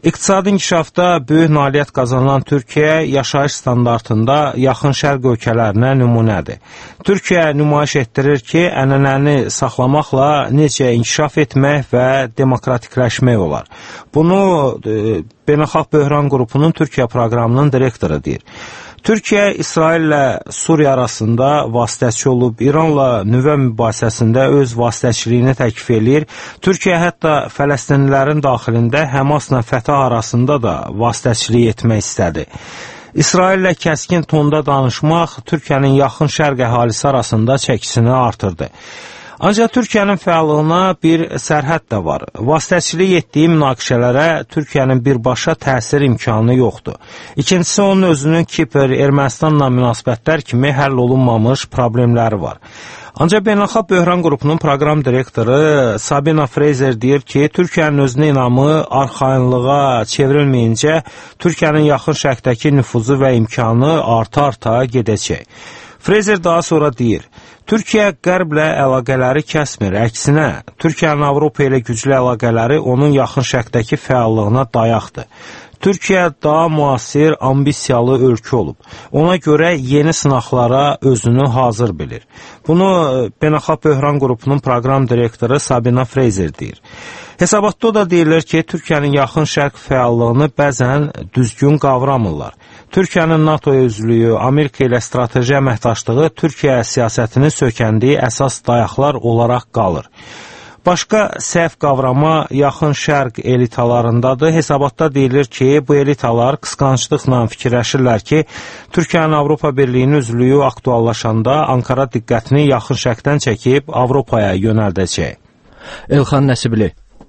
[SPEAKER 6] İqtisadi inkişafda böyük nailiyyət qazanan Türkiyə yaşayış standartında yaxın şərq ölkələrinə nümunədir. Türkiyə nümayiş etdirir ki, ənənəni saxlamaqla necə inkişaf etmək və demokratikləşmək olar. Bunu e, Beynəlxalq Böhran Qrupunun Türkiyə proqramının direktoru deyir. Türkiyə İsraillə Suriya arasında vasitəçi olub, İranla nüvə mübahisəsində öz vasitəçiliyini təklif eləyir. Türkiyə hətta Fələstinlilərin daxilində Həmasla Fətah arasında da vasitəçilik etmək istədi. İsraillə kəskin tonda danışmaq Türkiyənin yaxın şərq əhalisi arasında çəkisini artırdı. Ancaq Türkiyənin fəallığına bir sərhəd də var. Vasitəçilik etdiyi münaqişələrə Türkiyənin birbaşa təsir imkanı yoxdur. İkincisi, onun özünün Kipr, Ermənistanla münasibətlər kimi həll olunmamış problemləri var. Ancaq Beynəlxalq Böhran Qrupunun proqram direktoru Sabina Fraser deyir ki, Türkiyənin özünə inamı arxayınlığa çevrilməyincə Türkiyənin yaxın şərqdəki nüfuzu və imkanı arta-arta gedəcək. Fraser daha sonra deyir, Türkiyə qərblə əlaqələri kəsmir, əksinə, Türkiyənin Avropa ilə güclü əlaqələri onun yaxın şərqdəki fəallığına dayaqdır. Türkiyə daha müasir, ambisiyalı ölkə olub. Ona görə yeni sınaqlara özünü hazır bilir. Bunu Beynəlxalq Böhran Qrupunun proqram direktoru Sabina Fraser deyir. Hesabatda da deyilir ki, Türkiyənin yaxın şərq fəallığını bəzən düzgün qavramırlar. Türkiyənin NATOya üzvlüyü, Amerika ilə strateji əməkdaşlığı Türkiyə siyasətinin sökəndiyi əsas dayaqlar olaraq qalır. Başqa səhv qavrama yaxın şərq elitalarındadır. Hesabatda deyilir ki, bu elitalar qısqanclıqla fikirləşirlər ki, Türkiyənin Avropa Birliyinin üzvlüyü aktuallaşanda Ankara diqqətini yaxın şərqdən çəkib Avropaya yönəldəcək.
[SPEAKER 1] Elxan Nəsibli.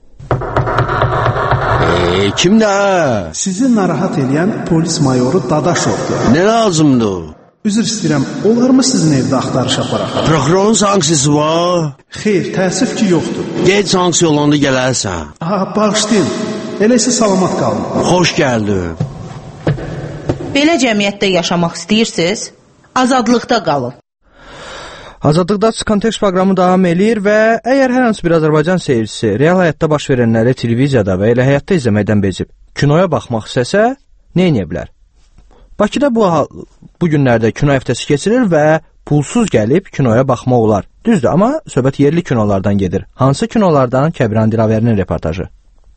[SPEAKER 8] E, kimdə?
[SPEAKER 4] Sizi narahat edən polis mayoru Dadaşovdur.
[SPEAKER 8] Nə lazımdır?
[SPEAKER 4] Üzr istəyirəm, olar mı sizin evdə axtarış aparaq?
[SPEAKER 8] Prokurorun sanksiyası var?
[SPEAKER 4] Xeyr, təəssüf ki, yoxdur.
[SPEAKER 8] Gec sanksiya olanda gələrsən.
[SPEAKER 4] Aha, bağışlayın. Elə isə salamat qalın.
[SPEAKER 8] Xoş gəldin.
[SPEAKER 10] Belə cəmiyyətdə yaşamaq istəyirsiniz? Azadlıqda qalın.
[SPEAKER 1] Azadlıqda kontekst proqramı davam eləyir və əgər hər hansı bir Azərbaycan seyircisi real həyatda baş verənləri televiziyada və elə həyatda izləməkdən bezib kinoya baxmaq istəsə, nə edə bilər? Bakıda bu, bu günlərdə kino həftəsi keçirir və pulsuz gəlib kinoya baxmaq olar. Düzdür, amma söhbət yerli kinolardan gedir. Hansı kinolardan? Kəbran Dilaverinin reportajı.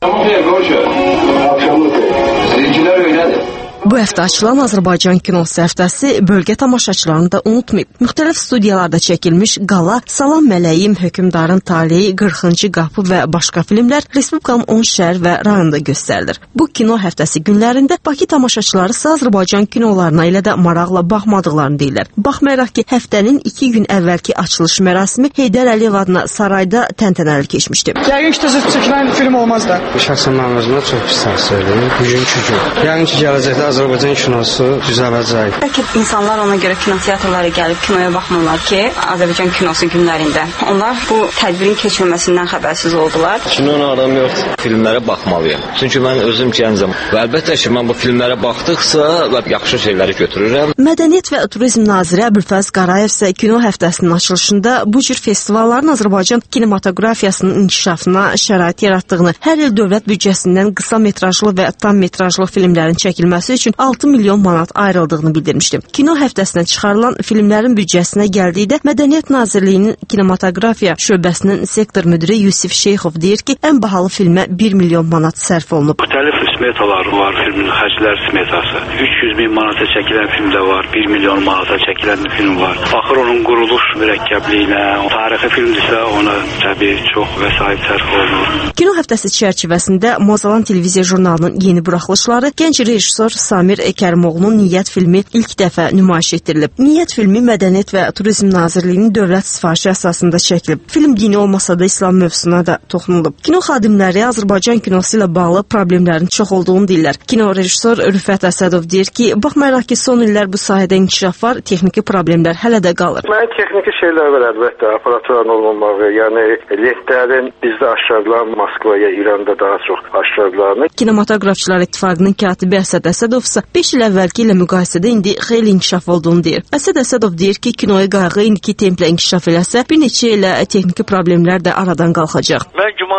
[SPEAKER 11] Bu həftə açılan Azərbaycan kinosu həftəsi bölgə tamaşaçılarını da unutmayıb. Müxtəlif studiyalarda çəkilmiş Qala, Salam Mələyim, Hökümdarın Taleyi, qırxıncı qapı və başqa filmlər Respublikanın on şəhər və rayonunda göstərilir. Bu kino həftəsi günlərində Bakı tamaşaçıları ise Azərbaycan kinolarına ilə də maraqla baxmadıqlarını deyirlər. Baxmayaraq ki, həftənin iki gün əvvəlki açılış mərasimi Heydər Əliyev adına sarayda təntənəli keçmişdi.
[SPEAKER 12] Yəqin ki, tezə çəkilən film olmaz da.
[SPEAKER 13] Şəxsən mənim özümə çox pis təsir edir. Bugünkü gün. Yəqin ki, gələcəkdə Azərbaycan kinosu düzələcək.
[SPEAKER 15] Bəlkə insanlar ona görə kinoteatrlara gəlib kinoya baxmırlar ki, Azərbaycan kinosu günlərində. Onlar bu tədbirin keçirilməsindən xəbərsiz oldular.
[SPEAKER 27] Kinona aram yoxdur. Filmlərə baxmalıyam. Çünki mən özüm gəncəm. Və əlbəttə ki, mən bu filmlərə baxdıqsa yaxşı şeyləri götürürəm.
[SPEAKER 11] Mədəniyyət və Turizm naziri Əbülfəz Qarayev isə kino həftəsinin açılışında bu cür festivalların Azərbaycan kinematografiyasının inkişafına şərait yaratdığını, hər il dövlət büdcəsindən qısa metrajlı və tam metrajlı filmlərin çəkilməsi üçün altı milyon manat ayrıldığını bildirmişdi. Kino həftəsinə çıxarılan filmlərin büdcəsinə gəldikdə Mədəniyyət Nazirliyinin kinematografiya şöbəsinin sektor müdiri Yusif Şeyxov deyir ki, ən bahalı filmə bir milyon manat sərf olunub.
[SPEAKER 28] Müxtəlif smetalar var, filmin xərclər smetası. üç yüz min manata çəkilən film də var, bir milyon manata çəkilən film var. Baxır onun quruluş mürəkkəbliyinə, tarixi filmdirsə ona təbii çox vəsait sərf olunur.
[SPEAKER 11] Kino həftəsi çərçivəsində Mozalan televiziya jurnalının yeni buraxılışları gənc rejissor Samir Kərimoğlu'nun Niyyət filmi ilk dəfə nümayiş etdirilib. Niyyət filmi Mədəniyyət və Turizm Nazirliyinin dövlət sifarişi əsasında çəkilib. Film dini olmasa da İslam mövzusuna da toxunulub. Kino xadimləri Azərbaycan kinosu ilə bağlı problemlərin çox olduğunu deyirlər. Kino rejissor Rüfət Əsədov deyir ki, baxmayaraq ki, son illər bu sahədə inkişaf var, texniki problemlər hələ də qalır.
[SPEAKER 29] Mən texniki şeylər var əlbəttə, aparaturun olmamağı, yəni lentlərin bizdə aşkarılan Moskvaya, İranda daha çox aşkarılanır.
[SPEAKER 11] Kinematografçılar İttifaqının katibi Əsəd Əsədov isə beş il əvvəlki ilə müqayisədə indi xeyli inkişaf olduğunu deyir. Əsəd Əsədov deyir ki, kinoya qayğı indiki templə inkişaf eləsə, bir neçə ilə texniki problemlər də aradan qalxacaq.
[SPEAKER 30] Mən güman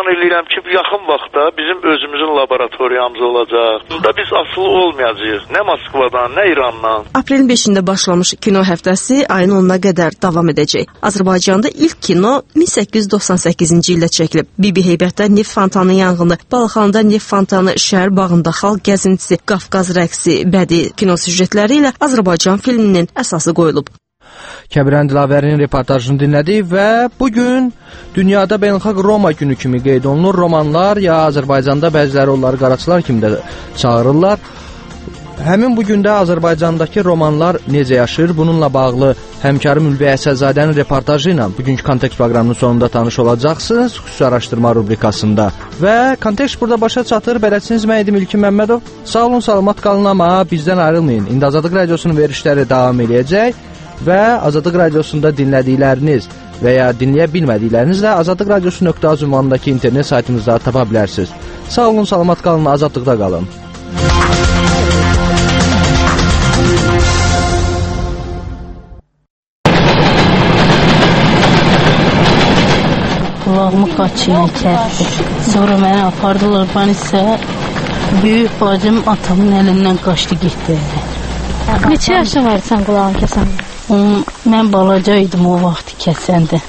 [SPEAKER 3] Güman edirəm ki, yaxın vaxtda bizim özümüzün laboratoriyamız olacaq. Burada biz asılı olmayacağıq. Nə Moskvadan, nə İrandan.
[SPEAKER 11] Aprelin beşində başlamış kino həftəsi ayın onuna qədər davam edəcək. Azərbaycanda ilk kino min səkkiz yüz doxsan səkkizinci ildə çəkilib. Bibi Heybətdə neft fontanı yanğını, Balxanda neft fontanı, şəhər bağında xalq gəzintisi, Qafqaz rəqsi, bədii kino süjetləri ilə Azərbaycan filminin əsası qoyulub.
[SPEAKER 1] Kəbirən Dilavərinin reportajını dinlədik və bugün dünyada beynəlxalq Roma günü kimi qeyd olunur. Romanlar ya Azərbaycanda bəziləri onları qaraçılar kimi də çağırırlar. Həmin bu gündə Azərbaycandakı romanlar necə yaşayır? Bununla bağlı həmkarım Ülviyə Əsədzadənin reportajı ilə bugünkü Kontekst proqramının sonunda tanış olacaqsınız, xüsusi araşdırma rubrikasında. Və Kontekst burada başa çatır. Bələdçiniz mən idim İlkin Məmmədov. Sağ olun, salamat qalın, amma bizdən ayrılmayın. İndi Azadlıq Radiosunun verişləri davam edəcək və Azadlıq Radiosunda dinlədikləriniz və ya dinləyə bilmədiklərinizlə azadlıq radiosu nöqtə az ünvanındakı internet saytımızda tapa bilərsiniz. Sağ olun, salamat qalın, azadlıqda qalın.
[SPEAKER 7] Qulağımı qaçıyla kərdi. Sonra məni apardılar, ben isə böyük bacım atamın əlindən qaçdı getdi.
[SPEAKER 16] Neçə yaşın var sən qulağını kəsəndə?
[SPEAKER 7] Mən balaca idim o vaxtı kəsəndə.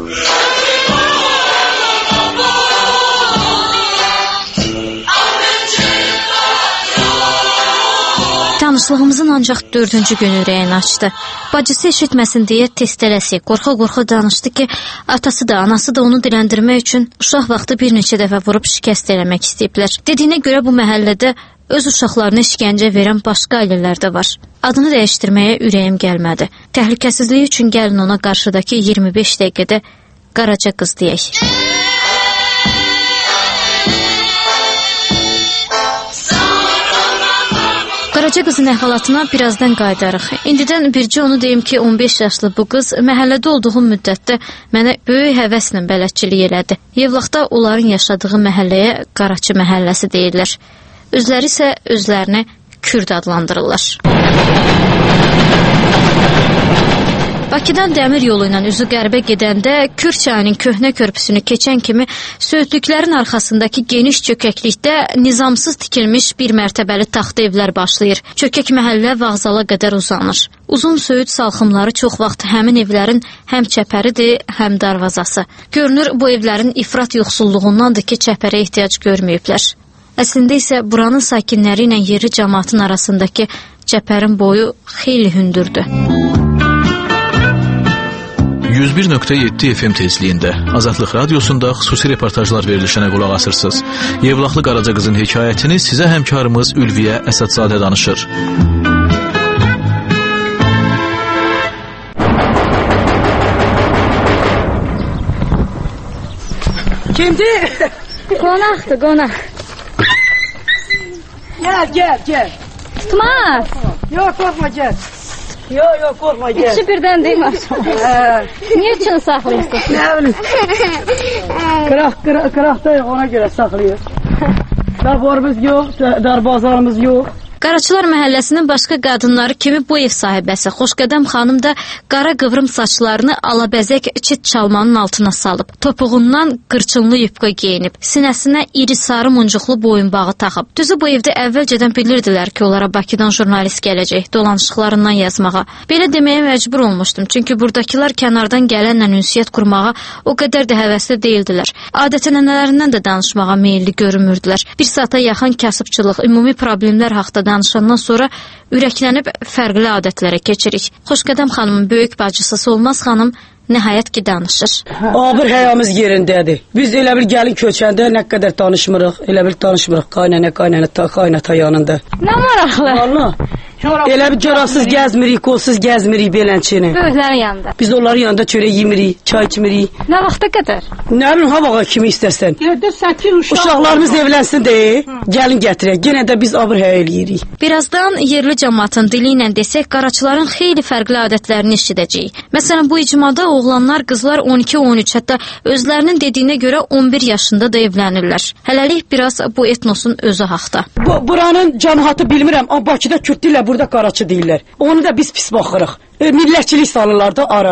[SPEAKER 2] Tanışlığımızın ancaq dördüncü günü ürəyini açdı. Bacısı eşitməsin deyə tez-tələsi, qorxa-qorxa danışdı ki, atası da, anası da onu diləndirmək üçün uşaq vaxtı bir neçə dəfə vurub şikəst eləmək istəyiblər. Dediyinə görə bu məhəllədə öz uşaqlarına işgəncə verən başqa ailələr də var. Adını dəyişdirməyə ürəyim gəlmədi. Təhlükəsizliyi üçün gəlin ona qarşıdakı iyirmi beş dəqiqədə Qaraca qız deyək. Qaraca qızın əhvalatına birazdan qayıdarıq. İndidən bircə onu deyim ki, on beş yaşlı bu qız məhəllədə olduğum müddətdə mənə böyük həvəslə bələdçilik elədi. Yevlaxda onların yaşadığı məhəlləyə Qaraçı məhəlləsi deyirlər. Özləri isə özlərini Kürd adlandırırlar. Bakıdan dəmir yolu ilə üzü qərbə gedəndə Kür çayının köhnə körpüsünü keçən kimi söğütlüklərin arxasındakı geniş çökəklikdə nizamsız tikilmiş bir mərtəbəli taxta evlər başlayır. Çökək məhəllə vağzala qədər uzanır. Uzun söyüd salxımları çox vaxt həmin evlərin həm çəpəridir, həm darvazası. Görünür, bu evlərin ifrat yoxsulluğundandır ki, çəpərə ehtiyac görməyiblər. Əslində isə buranın sakinləri ilə yerli cəmaatın arasındakı çəpərin boyu xeyli hündürdür.
[SPEAKER 14] yüz bir nöqtə yeddi F M tezliyində Azadlıq Radiosunda xüsusi reportajlar verilişinə qulaq asırsınız. Yevlaxlı Qaraca qızın hekayətini sizə həmkarımız Ülviyə Əsədzadə danışır.
[SPEAKER 7] Kimdir?
[SPEAKER 16] Qonaqdır, qonaq.
[SPEAKER 7] Gel, gel, gel.
[SPEAKER 16] Tutmaz.
[SPEAKER 7] Yok, korkma, gel. Yok, yok, korkma, gel.
[SPEAKER 16] İkisi birden değil mi? Niye için saklıyorsun?
[SPEAKER 7] Ne bileyim. Kırak, kırak, kırak da ona göre saklıyor. Darbarımız yok, darbazarımız yok.
[SPEAKER 2] Qaraçılar məhəlləsinin başqa qadınları kimi bu ev sahibəsi Xoşqədəm xanım da qara qıvrım saçlarını alabəzək çit çalmanın altına salıb. Topuğundan qırçınlı yupqa geyinib. Sinəsinə iri sarı muncuqlu boyunbağı taxıb. Düzü bu evdə əvvəlcədən bilirdilər ki, onlara Bakıdan jurnalist gələcək, dolanışıqlarından yazmağa. Belə deməyə məcbur olmuşdum, çünki buradakılar kənardan gələnlə ünsiyyət qurmağa o qədər də həvəsli deyildilər. Adət-ənənələrindən də danışmağa meyilli görünmürdülər. Bir saata yaxın kasıbçılıq, ümumi problemlər haqqında danışandan sonra ürəklənib fərqli adətlərə keçirik. Xoşqədəm xanımın böyük bacısı Solmaz xanım nəhayət ki danışır.
[SPEAKER 7] Abır həyamız yerindədir. Biz elə bil gəlin köçəndə nə qədər danışmırıq, elə bil danışmırıq qaynana qaynana ta qaynata yanında.
[SPEAKER 16] Nə maraqlı.
[SPEAKER 7] Vallahi. Elə bir corabsız gəzmirik, qolsuz gəzmirik belənçini.
[SPEAKER 16] Böyüklərin yanında.
[SPEAKER 7] Biz onların yanında çörək yemirik, çay içmirik.
[SPEAKER 16] Nə vaxta qədər?
[SPEAKER 7] Nə bilim, havağa kimi istəsən. Uşaqlarımız evlənsin deyə, gəlin gətirək. Yenə də biz abır həya eləyirik.
[SPEAKER 2] Birazdan yerli cəmaatın dili ilə desək, qaraçıların xeyli fərqli adətlərini eşidəcəyik. Məsələn, bu icmada oğlanlar, qızlar on iki on üç, hətta özlərinin dediyinə görə on bir yaşında da evlənirlər. Hələlik biraz bu etnosun özü haqda.
[SPEAKER 7] Bu, buranın cəmaatı bilmirəm, amma Bakıda Kürt deyirlər, burada Qaraçı deyirlər. Onu da biz pis baxırıq. E, millətçilik salırlar da araya.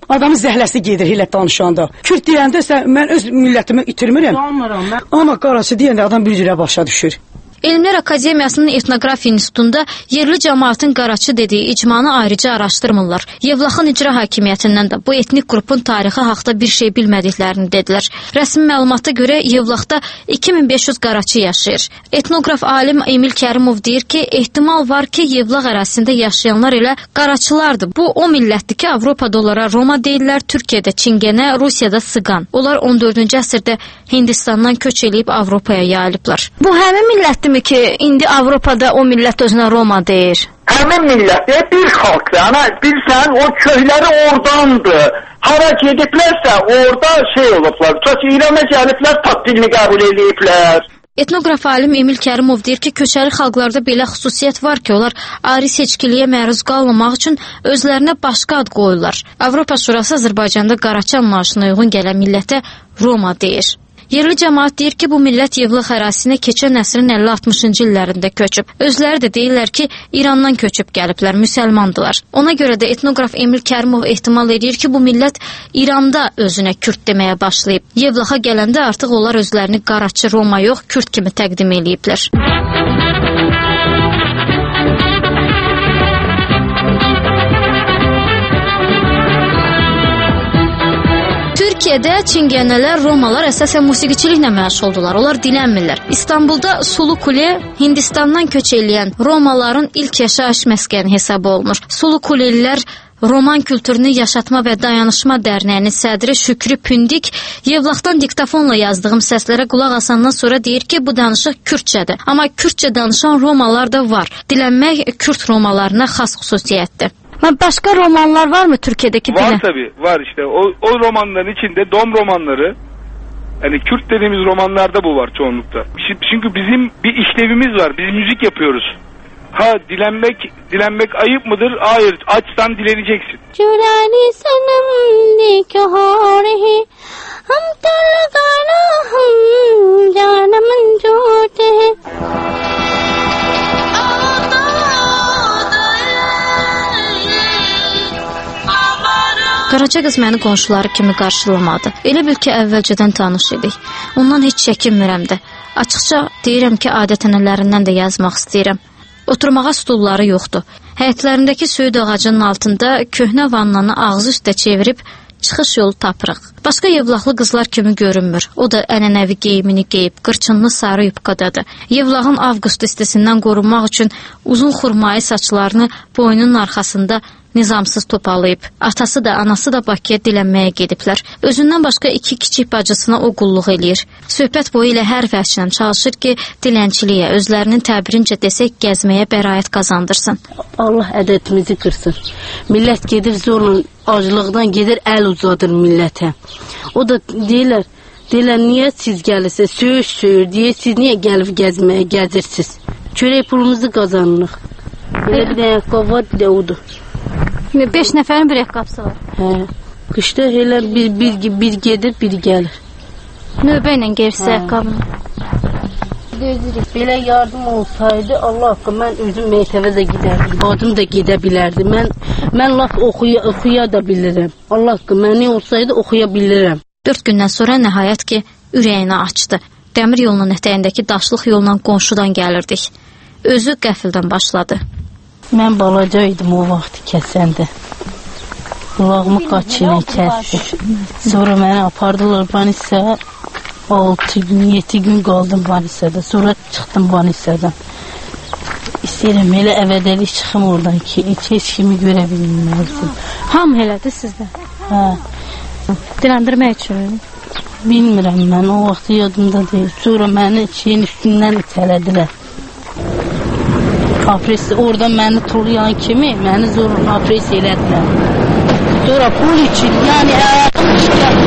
[SPEAKER 7] Adamın zəhləsi gedir elə danışanda. Kürd deyəndə sən mən öz millətimi itirmirəm. Amma qaraçı deyəndə adam bir cürə başa düşür.
[SPEAKER 2] Elmlər Akademiyasının Etnografiya İnstitutunda yerli cəmaatın qaraçı dediyi icmanı ayrıca araşdırmırlar. Yevlaxın icra hakimiyyətindən də bu etnik qrupun tarixi haqda bir şey bilmədiklərini dedilər. Rəsmi məlumata görə Yevlaxda iki min beş yüz qaraçı yaşayır. Etnoqraf alim Emil Kərimov deyir ki, ehtimal var ki, Yevlax ərazisində yaşayanlar elə qaraçılardır. Bu o millətdir ki, Avropada onlara Roma deyirlər, Türkiyədə Çingənə, Rusiyada Sıqan. Onlar on dördüncü əsrdə Hindistandan köç eləyib Avropaya yayılıblar. Bu həmin millətdir mi ki, indi Avropada o millət özünə Roma deyir?
[SPEAKER 9] Həmin millət bir xalqdır. Ana, bilsən, o köyləri oradandır. Hara gediblərsə, orada şey olublar. Çünki İrana gəliblər, tat dilini qəbul ediblər.
[SPEAKER 2] Etnoqraf alim Emil Kərimov deyir ki, köçəri xalqlarda belə xüsusiyyət var ki, onlar ari seçkiliyə məruz qalmamaq üçün özlərinə başqa ad qoyurlar. Avropa Şurası Azərbaycanda qaraçı anlayışına uyğun gələn millətə Roma deyir. Yerli cəmaat deyir ki, bu millət Yevlax ərazisinə keçən əsrin əlli altmışıncı illərində köçüb. Özləri də deyirlər ki, İrandan köçüb gəliblər, müsəlmandılar. Ona görə də etnoqraf Emil Kərimov ehtimal edir ki, bu millət İranda özünə Kürd deməyə başlayıb. Yevlaxa gələndə artıq onlar özlərini qaraçı Roma yox, Kürd kimi təqdim eləyiblər. Türkiyədə Çingənələr, Romalar əsasən musiqiçiliklə məşğuldular. Onlar dilənmirlər. İstanbulda Sulu Kule Hindistandan köç eləyən Romaların ilk yaşayış məskəni hesab olunur. Sulu Kulelilər Roman kültürünü yaşatma və dayanışma dərnəyinin sədri Şükrü Pündik Yevlaxdan diktafonla yazdığım səslərə qulaq asandan sonra deyir ki, bu danışıq Kürdçədir. Amma Kürdçə danışan Romalar da var. Dilənmək Kürd Romalarına xas xüsusiyyətdir. Başka romanlar var mı Türkiye'deki dile?
[SPEAKER 17] Var tabii, var işte. O, o romanların içinde Dom romanları, yani Kürt dediğimiz romanlarda bu var çoğunlukta. Çünkü bizim bir işlevimiz var. Biz müzik yapıyoruz. Ha dilenmek, dilenmek ayıp mıdır? Hayır, açsan dileneceksin. Cürani sanım nikaharihi ham talgana ham canımın cüdehi.
[SPEAKER 2] Qaraca qız məni qonşuları kimi qarşılamadı. Elə bil ki, əvvəlcədən tanış idik. Ondan heç çəkinmirəm də. Açıqca deyirəm ki, adət-ənənələrindən də yazmaq istəyirəm. Oturmağa stulları yoxdur. Həyətlərindəki söyüd ağacının altında köhnə vannanı ağzı üstə çevirib çıxış yolu tapırıq. Başqa Yevlaxlı qızlar kimi görünmür. O da ənənəvi geyimini geyib, qırçınlı sarı yubkadadır. Yevlaxın avqust istisindən qorunmaq üçün uzun xurmayı saçlarını boynunun arxasında nizamsız topalayıb. Atası da, anası da Bakıya dilənməyə gediblər. Özündən başqa iki kiçik bacısına o qulluq eləyir. Söhbət boyu ilə hər vəhşlə çalışır ki, dilənçiliyə, özlərinin təbirincə desək, gəzməyə bəraət qazandırsın.
[SPEAKER 7] Allah ədətimizi qırsın. Millət gedir zorla, acılıqdan gedir, əl uzadır millətə. O da deyirlər, deyirlər, niyə siz gəlirsiniz, söyür söyür deyə, siz niyə gəlib gəzməyə gəzirsiniz? Çörək pulumuzu qazanırıq. Belə bir dənə ayaqqabı var, bir də odur.
[SPEAKER 2] Beş nəfərin bir ayaqqabısı var.
[SPEAKER 7] Hə. Qışda elə bir, bir, bir gedir, bir gəlir.
[SPEAKER 2] Növbə ilə gerisi ayaqqabını.
[SPEAKER 7] Belə yardım olsaydı, Allah haqqı, mən özüm məktəbə də gedərdim. Adım da gedə bilərdi. Mən, mən laf oxuya, oxuya da bilirəm. Allah haqqı, məni olsaydı oxuya bilirəm.
[SPEAKER 2] Dörd gündən sonra nəhayət ki, ürəyini açdı. Dəmir yolunun ətəyindəki daşlıq yolla qonşudan gəlirdik. Özü qəfildən başladı.
[SPEAKER 7] Mən balaca idim o vaxt kəsəndə. Qulağımı qaç ilə kəsdi. Sonra məni apardılar Banisaya. altı gün, yedi gün qaldım Banisada. Sonra çıxdım Banisadan. İstəyirəm elə əvədəlik çıxım oradan ki, heç kimi görə bilməyəsin.
[SPEAKER 2] Ham elədi sizdə?
[SPEAKER 7] Hə.
[SPEAKER 2] Diləndirmək üçün?
[SPEAKER 7] Bilmirəm mən, o vaxt yadımda deyil. Sonra məni şeyin üstündən itələdilər. Apres, orada məni tulayan kimi, məni zorla apres elədilər. Sonra pul üçün, yəni ayağım işgəl.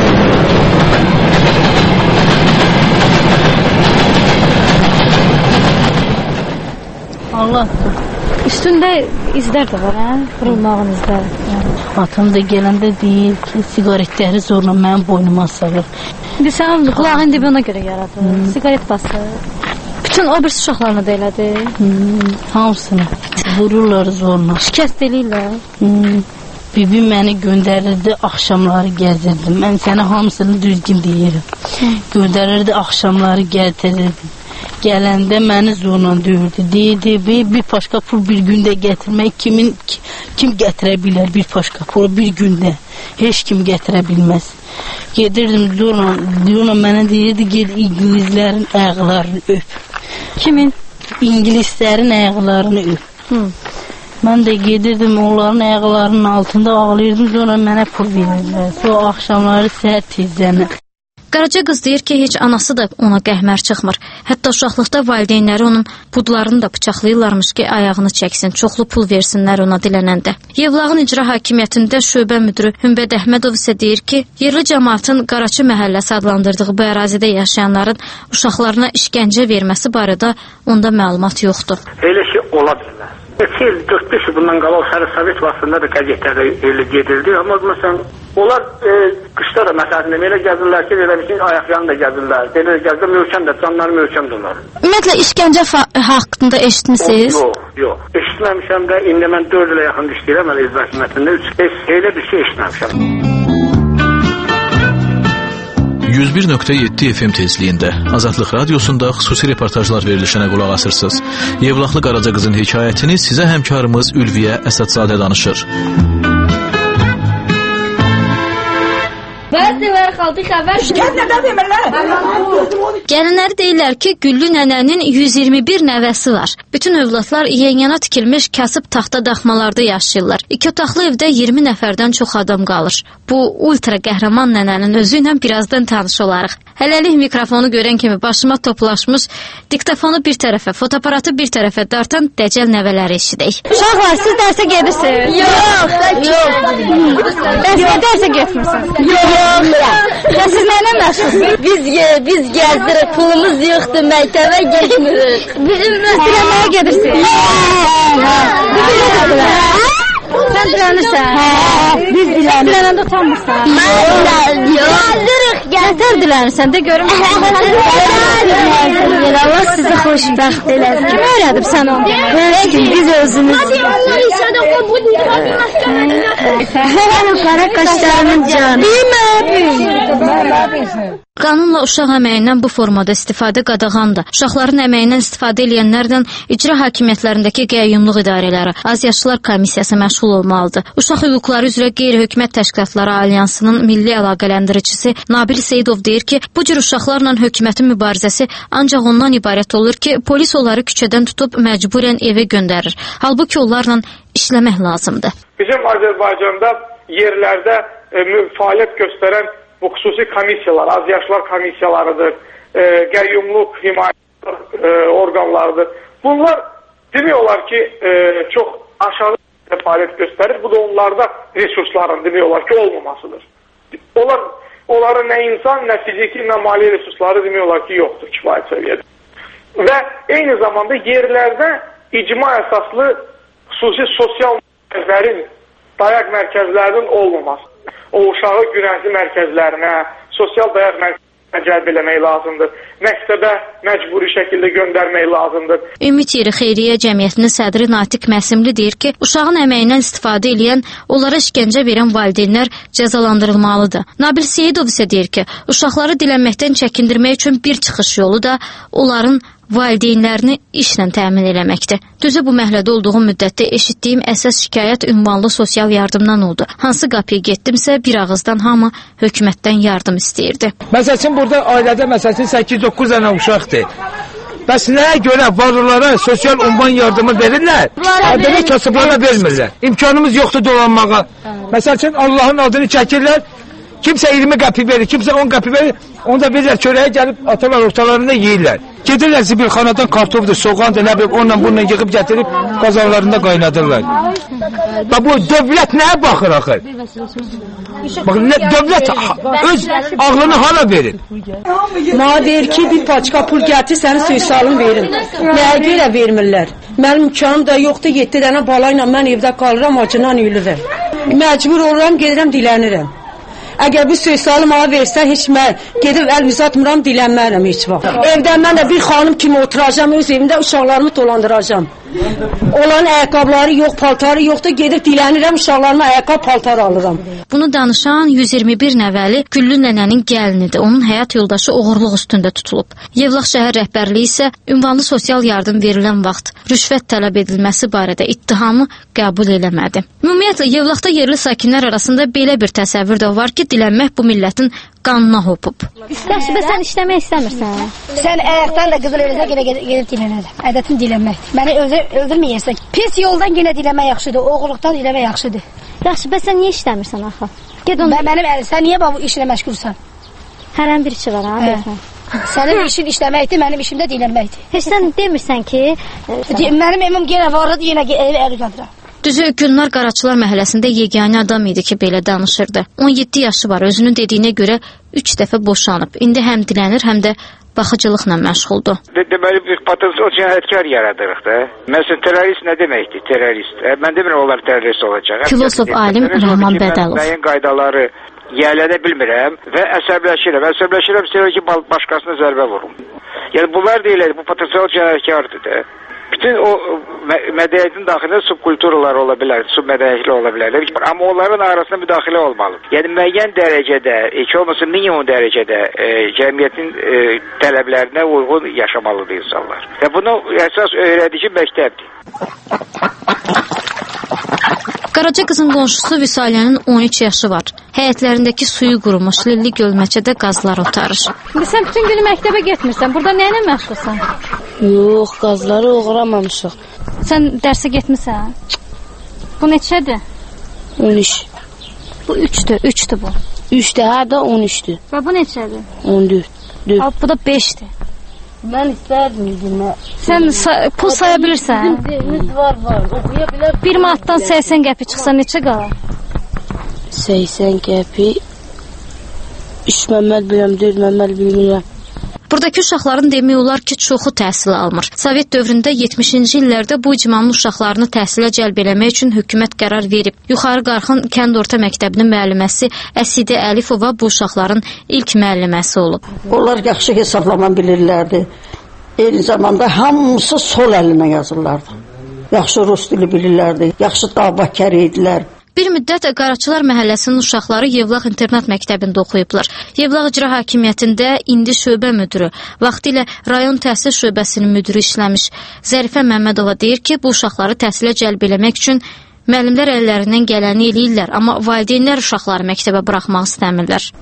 [SPEAKER 7] Allah.
[SPEAKER 2] Üstündə izlər də var, hə? Vurulmağın izləri.
[SPEAKER 7] Atam da gələndə deyir ki, sigaretləri zorla mənim boynuma salır.
[SPEAKER 2] İndi sən qulağın dibi ona görə yaradır, hmm. sigaret basır. Bütün o bir uşaqlarına da elədir.
[SPEAKER 7] Hmm, hamısını vururlar zorla.
[SPEAKER 2] Şikəst eləyirlər.
[SPEAKER 7] Hmm. Bibim məni göndərirdi, axşamları gəzirdim. Mən sənə hamısını düzgün deyirəm. Göndərirdi, axşamları gətirirdim. Gələndə məni zorla döyürdü. Deyirdi, bir, bir paşka pul bir gündə gətirmək kimin, kim gətirə bilər bir paşka pul bir gündə? Heç kim gətirə bilməz. Gedirdim zorla, zorla mənə deyirdi, ged İngilizlərin ayaqlarını öp.
[SPEAKER 16] Kimin?
[SPEAKER 7] İngilizlərin ayaqlarını öp. Hı. Mən də gedirdim, onların ayaqlarının altında ağlayırdım, sonra mənə pul verirdilər. Sonra axşamları səhər tezdən.
[SPEAKER 2] Qaraca qız deyir ki, heç anası da ona qəhmər çıxmır. Hətta uşaqlıqda valideynləri onun budlarını da bıçaqlayırlarmış ki, ayağını çəksin, çoxlu pul versinlər ona dilənəndə. Yevlağın icra hakimiyyətində şöbə müdürü Hümbəd Əhmədov isə deyir ki, yerli cəmaatın Qaraçı məhəlləsi adlandırdığı bu ərazidə yaşayanların uşaqlarına işgəncə verməsi barədə onda məlumat yoxdur.
[SPEAKER 9] Elə şey ola bilməz. İki il, dörd beş il bundan qabaq hələ Sovet vaxtında da qəzetlərdə elə gedildi. Amma məsələn, onlar e, qışda da məsələn elə gəzirlər ki, elə bir şey ayaqlarını da gəzirlər. Belə gəzirlər, möhkəm də, canları möhkəmdir onlar.
[SPEAKER 16] Ümumiyyətlə, işgəncə haqqında eşitmisiniz?
[SPEAKER 9] Yox, yox. Eşitməmişəm də, indi mən dörd ilə yaxın işləyirəm, mən icra hakimiyyətində, elə bir şey eşitməmişəm.
[SPEAKER 14] yüz bir nöqtə yeddi F M tezliyində Azadlıq Radiosunda xüsusi reportajlar verilişinə qulaq asırsınız. Yevlaxlı Qaraca qızın hekayətini sizə həmkarımız Ülviyə Əsədzadə danışır.
[SPEAKER 2] Gəlinləri deyirlər ki, Güllü nənənin yüz iyirmi bir nəvəsi var. Bütün övladlar yan-yana tikilmiş kasıb taxta daxmalarda yaşayırlar. İki otaqlı evdə iyirmi nəfərdən çox adam qalır. Bu ultra qəhrəman nənənin özü ilə birazdan tanış olarıq. Hələlik mikrofonu görən kimi başıma toplaşmış, diktafonu bir tərəfə, fotoaparatı bir tərəfə dartan dəcəl nəvələri eşidək.
[SPEAKER 16] Uşaqlar, siz dərsə gedirsiniz? Yox, yox. Dərsə dərsə getmirsiniz?
[SPEAKER 18] Yox, ya siz nənə məşğulsunuz? Biz, biz gəzdirik, pulumuz yoxdur, məktəbə getmirik.
[SPEAKER 16] Bizim müstələməyə gedirsiniz? Sən dilənirsən?
[SPEAKER 18] Hə, biz dilənir.
[SPEAKER 16] Dilənəndə utanmırsan?
[SPEAKER 18] Mən dilənirıq.
[SPEAKER 16] Nətər dilənirsən? De görüm.
[SPEAKER 18] Allah sizi xoşbəxt eləsin.
[SPEAKER 16] Kim öyrədib sən onu?
[SPEAKER 18] Heç kim, biz özümüz. Hələ qara qaşlarının canı.
[SPEAKER 2] Qanunla uşaq əməyindən bu formada istifadə qadağandır. Uşaqların əməyindən istifadə edənlərdən icra hakimiyyətlərindəki qəyyumluq idarələri, azyaşlılar komissiyası məşğul olmalıdır. Uşaq hüquqları üzrə qeyri-hökumət təşkilatları alyansının milli əlaqələndiricisi Nabil Seyidov deyir ki, bu cür uşaqlarla hökumətin mübarizəsi ancaq ondan ibarət olur ki, polis onları küçədən tutub məcburən evə göndərir. Halbuki onlarla işləmək lazımdır.
[SPEAKER 17] Bizim Azərbaycanda yerlərdə e, fəaliyyət göstərən bu xüsusi komissiyalar, azyaşlar komissiyalarıdır, e, qəyyumluq himayət e, orqanlarıdır. Bunlar demək olar ki, e, çox aşağı fəaliyyət göstərir. Bu da onlarda resursların demək olar ki, olmamasıdır. Onlar, onların nə insan, nə fiziki, nə mali resursları demək olar ki, yoxdur kifayət səviyyədə. Və eyni zamanda yerlərdə icma əsaslı xüsusi sosial mərkəzlərin, dayaq mərkəzlərinin olmaması. O uşağı günəhzi mərkəzlərinə, sosial dayaq mərkəzlərinə cəlb eləmək lazımdır. Məktəbə məcburi şəkildə göndərmək lazımdır.
[SPEAKER 2] Ümid Yeri Xeyriyyə Cəmiyyətinin sədri Natiq Məsimli deyir ki, uşağın əməyindən istifadə edən, onlara işgəncə verən valideynlər cəzalandırılmalıdır. Nabil Seyidov isə deyir ki, uşaqları dilənməkdən çəkindirmək üçün bir çıxış yolu da onların valideynlərini işlə təmin eləməkdir. Düzü bu məhəllədə olduğum müddətdə eşitdiyim əsas şikayət ünvanlı sosial yardımdan oldu. Hansı qapıya getdimsə bir ağızdan hamı hökumətdən yardım istəyirdi.
[SPEAKER 19] Məsəl üçün burada ailədə məsəl üçün səkkiz doqquz dənə uşaqdır. Bəs nəyə görə varlılara sosial ünvan yardımı verirlər? Demək kasıblara vermirlər. İmkanımız yoxdur dolanmağa. Məsəl üçün Allahın adını çəkirlər. Kimsə iyirmi qəpik verir, kimsə on qəpik verir. Onda bizlər çörəyə gəlib atalar ortalarında yeyirlər. Gedirlər zibilxanadan kartofdur, soğandır, nə bilib, onunla bununla yığıb gətirib qazanlarında qaynadırlar. Və bu dövlət nəyə baxır axır? Baxın, nə, dövlət öz ağlını hala verir.
[SPEAKER 20] Mənə deyir ki, bir paçka pul gətir, səni sosialın verin. Nəyə görə vermirlər? Mənim imkanım da yoxdur, yeddi dənə balayla mən evdə qalıram, acından ölürəm. Məcbur oluram, gedirəm, dilənirəm. Əgər bu sosialı mənə versə, heç mən gedib əl uzatmıram, dilənmərəm heç vaxt. Evdən mən də bir xanım kimi oturacam, öz evimdə uşaqlarımı dolandıracam. Olan ayaqqabıları yox, paltarı yoxdur. Gedib dilənirəm, uşaqlarıma ayaqqabı, paltar alıram.
[SPEAKER 2] Bunu danışan yüz iyirmi bir nəvəli Güllü nənənin gəlinidir. Onun həyat yoldaşı oğurluq üstündə tutulub. Yevlax şəhər rəhbərliyi isə ünvanlı sosial yardım verilən vaxt rüşvət tələb edilməsi barədə ittihamı qəbul eləmədi. Ümumiyyətlə, Yevlaxda yerli sakinlər arasında belə bir təsəvvür də var ki, dilənmək bu millətin qanına hopub.
[SPEAKER 16] Yaxşı, bəs sən işləmək istəmirsən?
[SPEAKER 4] Sən ayaqdan da qızıl eləsə, yenə gedib dilənərəm. Ədətim dilənməkdir. Məni öldürməyəsən. Pis yoldan yenə dilənmək yaxşıdır, oğurluqdan dilənmək yaxşıdır.
[SPEAKER 16] Yaxşı, bəs sən niyə işləmirsən axı? Ged onu.
[SPEAKER 4] Mənim əlim, sən niyə bu işlə məşğulsan?
[SPEAKER 16] Hərən bir işi var, ha, deyəsən.
[SPEAKER 4] Sənin işin işləməkdir, mənim işim də dilənməkdir.
[SPEAKER 16] Heç sən demirsən ki...
[SPEAKER 4] Mənim evim yenə vardı, yenə əl uzadıram.
[SPEAKER 2] Düzü, Gülnar Qaraçılar məhəlləsində yeganə adam idi ki, belə danışırdı. on yeddi yaşı var, özünün dediyinə görə üç dəfə boşanıb. İndi həm dilənir, həm də baxıcılıqla məşğuldur.
[SPEAKER 17] Deməli, bir potensial cinayətkar yaradırıq da. Məsələn, terrorist nə deməkdir, terrorist? Mən demirəm, onlar terrorist olacaq.
[SPEAKER 2] Filosof alim Rəhman Bədəlov.
[SPEAKER 17] Müəyyən qaydaları yiyələnə bilmirəm və əsəbləşirəm. Əsəbləşirəm, istəyirəm ki, başqasına zərbə vurum. Yəni, bunlar deyilir, bu potensial cinayətkardır da. Bütün o mədəniyyətin daxilində subkulturalar ola bilər, submədəniyyətli ola bilər. Amma onların arasında müdaxilə olmalı. Yəni müəyyən dərəcədə, heç olmasa minimum dərəcədə e, cəmiyyətin e, tələblərinə uyğun yaşamalıdır insanlar. Və bunu əsas öyrədici məktəbdir.
[SPEAKER 2] Qaraca qızın qonşusu Vüsaliyyənin on üç yaşı var. Həyətlərindəki suyu qurumuş, lilli gölməçədə qazlar otarır.
[SPEAKER 16] İndi sən bütün günü məktəbə getmirsən, burada nə ilə məşğulsan?
[SPEAKER 7] Yox, qazları uğramamışıq.
[SPEAKER 16] Sən dərsə getmirsən? Bu neçədir?
[SPEAKER 7] on üç.
[SPEAKER 16] Bu üçdür, üçdür bu.
[SPEAKER 7] üçdür, hə də on üçdür.
[SPEAKER 16] Və bu neçədir?
[SPEAKER 7] on dörd.
[SPEAKER 16] Abi, bu da beşdir.
[SPEAKER 7] Mən istərdim bilmə.
[SPEAKER 16] Sən sa pul saya bilirsən?
[SPEAKER 7] Bizim var, var. Oxuya bilər.
[SPEAKER 16] Bir manatdan səksən qəpi çıxsa neçə qalar?
[SPEAKER 7] səksən qəpi. üç məmməl bilirəm, dörd məmməl bilmirəm.
[SPEAKER 2] Buradakı uşaqların demək olar ki, çoxu təhsil almır. Sovet dövründə yetmişinci illərdə bu icmanın uşaqlarını təhsilə cəlb eləmək üçün hökumət qərar verib. Yuxarı Qarxın kənd orta məktəbinin müəlliməsiƏsidə Əlifova bu uşaqların ilk müəlliməsi olub.
[SPEAKER 20] Onlar yaxşı hesablama bilirlərdi. Eyni zamanda hamısı sol əlinə yazırlardı. Yaxşı rus dili bilirlərdi, yaxşı davakar idilər.
[SPEAKER 2] Bir müddət Qaraçılar məhəlləsinin uşaqları Yevlax internat məktəbində oxuyublar. Yevlax icra hakimiyyətində indi şöbə müdürü, vaxtilə rayon təhsil şöbəsinin müdürü işləmiş. Zərifə Məmmədova deyir ki, bu uşaqları təhsilə cəlb eləmək üçün müəllimlər əllərindən gələni eləyirlər, amma valideynlər uşaqları məktəbə buraxmaq istəmirlər.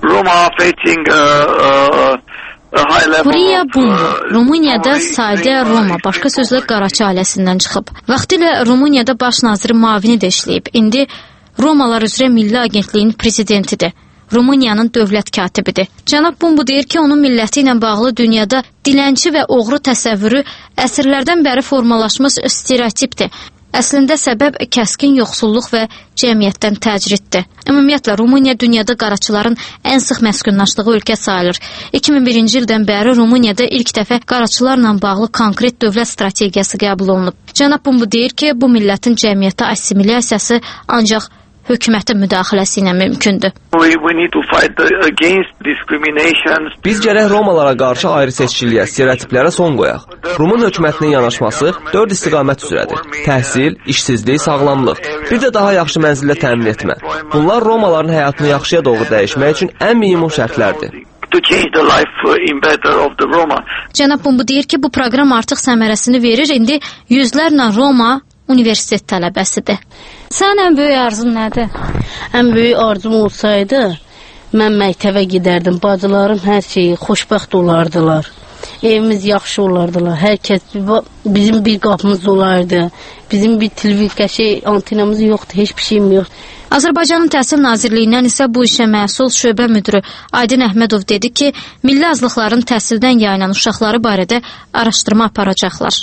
[SPEAKER 2] Huriya Bundu, Rumuniyada Sadə Roma, başqa sözlə Qaraçı ailəsindən çıxıb. Vaxtilə Rumuniyada baş naziri müavini də işləyib. İndi Romalar üzrə Milli Agentliyinin prezidentidir. Rumuniyanın dövlət katibidir. Cənab Bumbu deyir ki, onun milləti ilə bağlı dünyada dilənçi və oğru təsəvvürü əsrlərdən bəri formalaşmış stereotipdir. Əslində səbəb kəskin yoxsulluq və cəmiyyətdən təcriddir. Ümumiyyətlə, Rumuniya dünyada qaraçıların ən sıx məskunlaşdığı ölkə sayılır. iki min birinci ildən bəri Rumuniyada ilk dəfə qaraçılarla bağlı konkret dövlət strategiyası qəbul olunub. Cənab Bumbu deyir ki, bu millətin cəmiyyətə assimilyasiyası ancaq hökumətin müdaxiləsi ilə mümkündür.
[SPEAKER 5] Biz gərək Romalara qarşı ayrı seçkiliyə, stereotiplərə son qoyaq. Rumun hökumətinin yanaşması dörd istiqamət üzrədir. Təhsil, işsizlik, sağlamlıq, bir də daha yaxşı mənzillə təmin etmə. Bunlar Romaların həyatını yaxşıya doğru dəyişmək üçün ən minimum şərtlərdir.
[SPEAKER 2] Cənab Bumbu deyir ki, bu proqram artıq səmərəsini verir. İndi yüzlərlə Roma universitet tələbəsidir.
[SPEAKER 16] Sən ən böyük arzun nədir?
[SPEAKER 7] Ən böyük arzum olsaydı, mən məktəbə gedərdim. Bacılarım hər şeyi xoşbəxt olardılar. Evimiz yaxşı olardılar. Hər kəs bizim bir qapımız olardı. Bizim bir televizyon şey antenamız yoxdur, heç bir şeyim yox.
[SPEAKER 2] Azərbaycanın Təhsil Nazirliyindən isə bu işə məsul şöbə müdürü Aydın Əhmədov dedi ki, milli azlıqların təhsildən yayınan uşaqları barədə araşdırma aparacaqlar.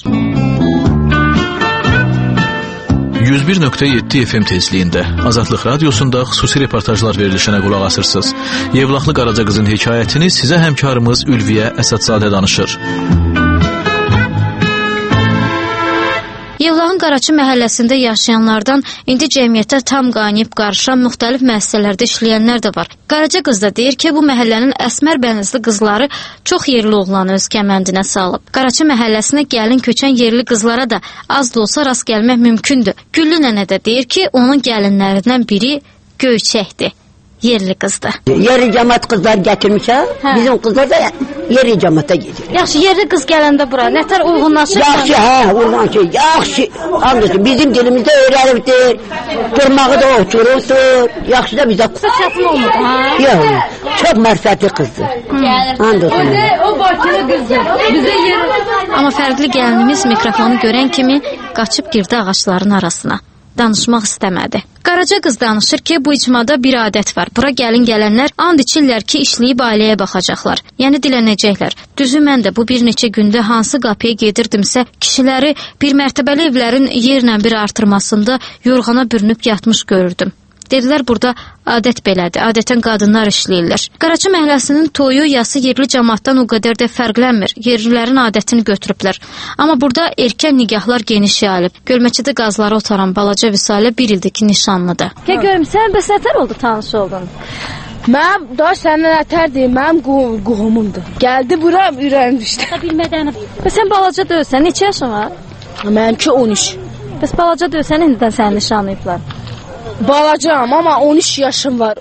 [SPEAKER 14] yüz bir nöqtə yeddi F M tezliyində Azadlıq Radiosunda xüsusi reportajlar verilişinə qulaq asırsınız. Yevlaxlı Qaraca qızın hekayətini sizə həmkarımız Ülviyə Əsədzadə danışır.
[SPEAKER 2] Yevlaxın Bakının Qaraçı məhəlləsində yaşayanlardan indi cəmiyyətə tam qaynayıb qarışan müxtəlif müəssisələrdə işləyənlər də var. Qaraca qız da deyir ki, bu məhəllənin əsmər bənizli qızları çox yerli oğlanı öz kəməndinə salıb. Qaraçı məhəlləsinə gəlin köçən yerli qızlara da az da olsa rast gəlmək mümkündür. Güllü nənə də deyir ki, onun gəlinlərindən biri Göyçəkdir. Yerli qızdır.
[SPEAKER 6] Yerli cəmat qızlar gətirmişəm. Bizim qızlar da yerli cəmata gedir.
[SPEAKER 16] Yaxşı, yerli qız gələndə bura nətər uyğunlaşır?
[SPEAKER 6] Yaxşı, hə, uyğunlaşır. Yaxşı. Anlasın, bizim dilimizdə öyrənibdir. Durmağı da otururdur. Yaxşı da bizə...
[SPEAKER 16] Çətin olmadı, ha?
[SPEAKER 6] Yox, çox mərfətli qızdır. Anlasın.
[SPEAKER 16] O bakılı qızdır. Bizə yer...
[SPEAKER 2] Amma fərqli gəlinimiz mikrofonu görən kimi qaçıb girdi ağaçların arasına. Danışmaq istəmədi. Qaraca qız danışır ki, bu icmada bir adət var. Bura gəlin gələnlər and içirlər ki, işləyib ailəyə baxacaqlar. Yəni dilənəcəklər. Düzü mən də bu bir neçə gündə hansı qapıya gedirdimsə, kişiləri bir mərtəbəli evlərin yerlə bir artırmasında yorğana bürünüb yatmış görürdüm. Dedilər, burada adət belədir, adətən qadınlar işləyirlər. Qaraçı məhəlləsinin toyu yası yerli cəmaatdan o qədər də fərqlənmir. Yerlilərin adətini götürüblər. Amma burada erkən nigahlar geniş yayılıb. Gölməçidə qazları otaran balaca Vüsalə bir ildir ki, nişanlıdır.
[SPEAKER 16] Gəl görüm, sən bəs nətər oldu tanış oldun?
[SPEAKER 8] Mənim da səndən ətərdir, mənim qohumumdur. Gəldi bura, ürənmişdi.
[SPEAKER 16] Bilmədən. Bəs sən balaca döysən, neçə yaşın var?
[SPEAKER 8] Mənimki on üç.
[SPEAKER 16] Bəs balaca döysən, indidən səni nişanlayıblar?
[SPEAKER 8] Balacam, amma on üç yaşım var.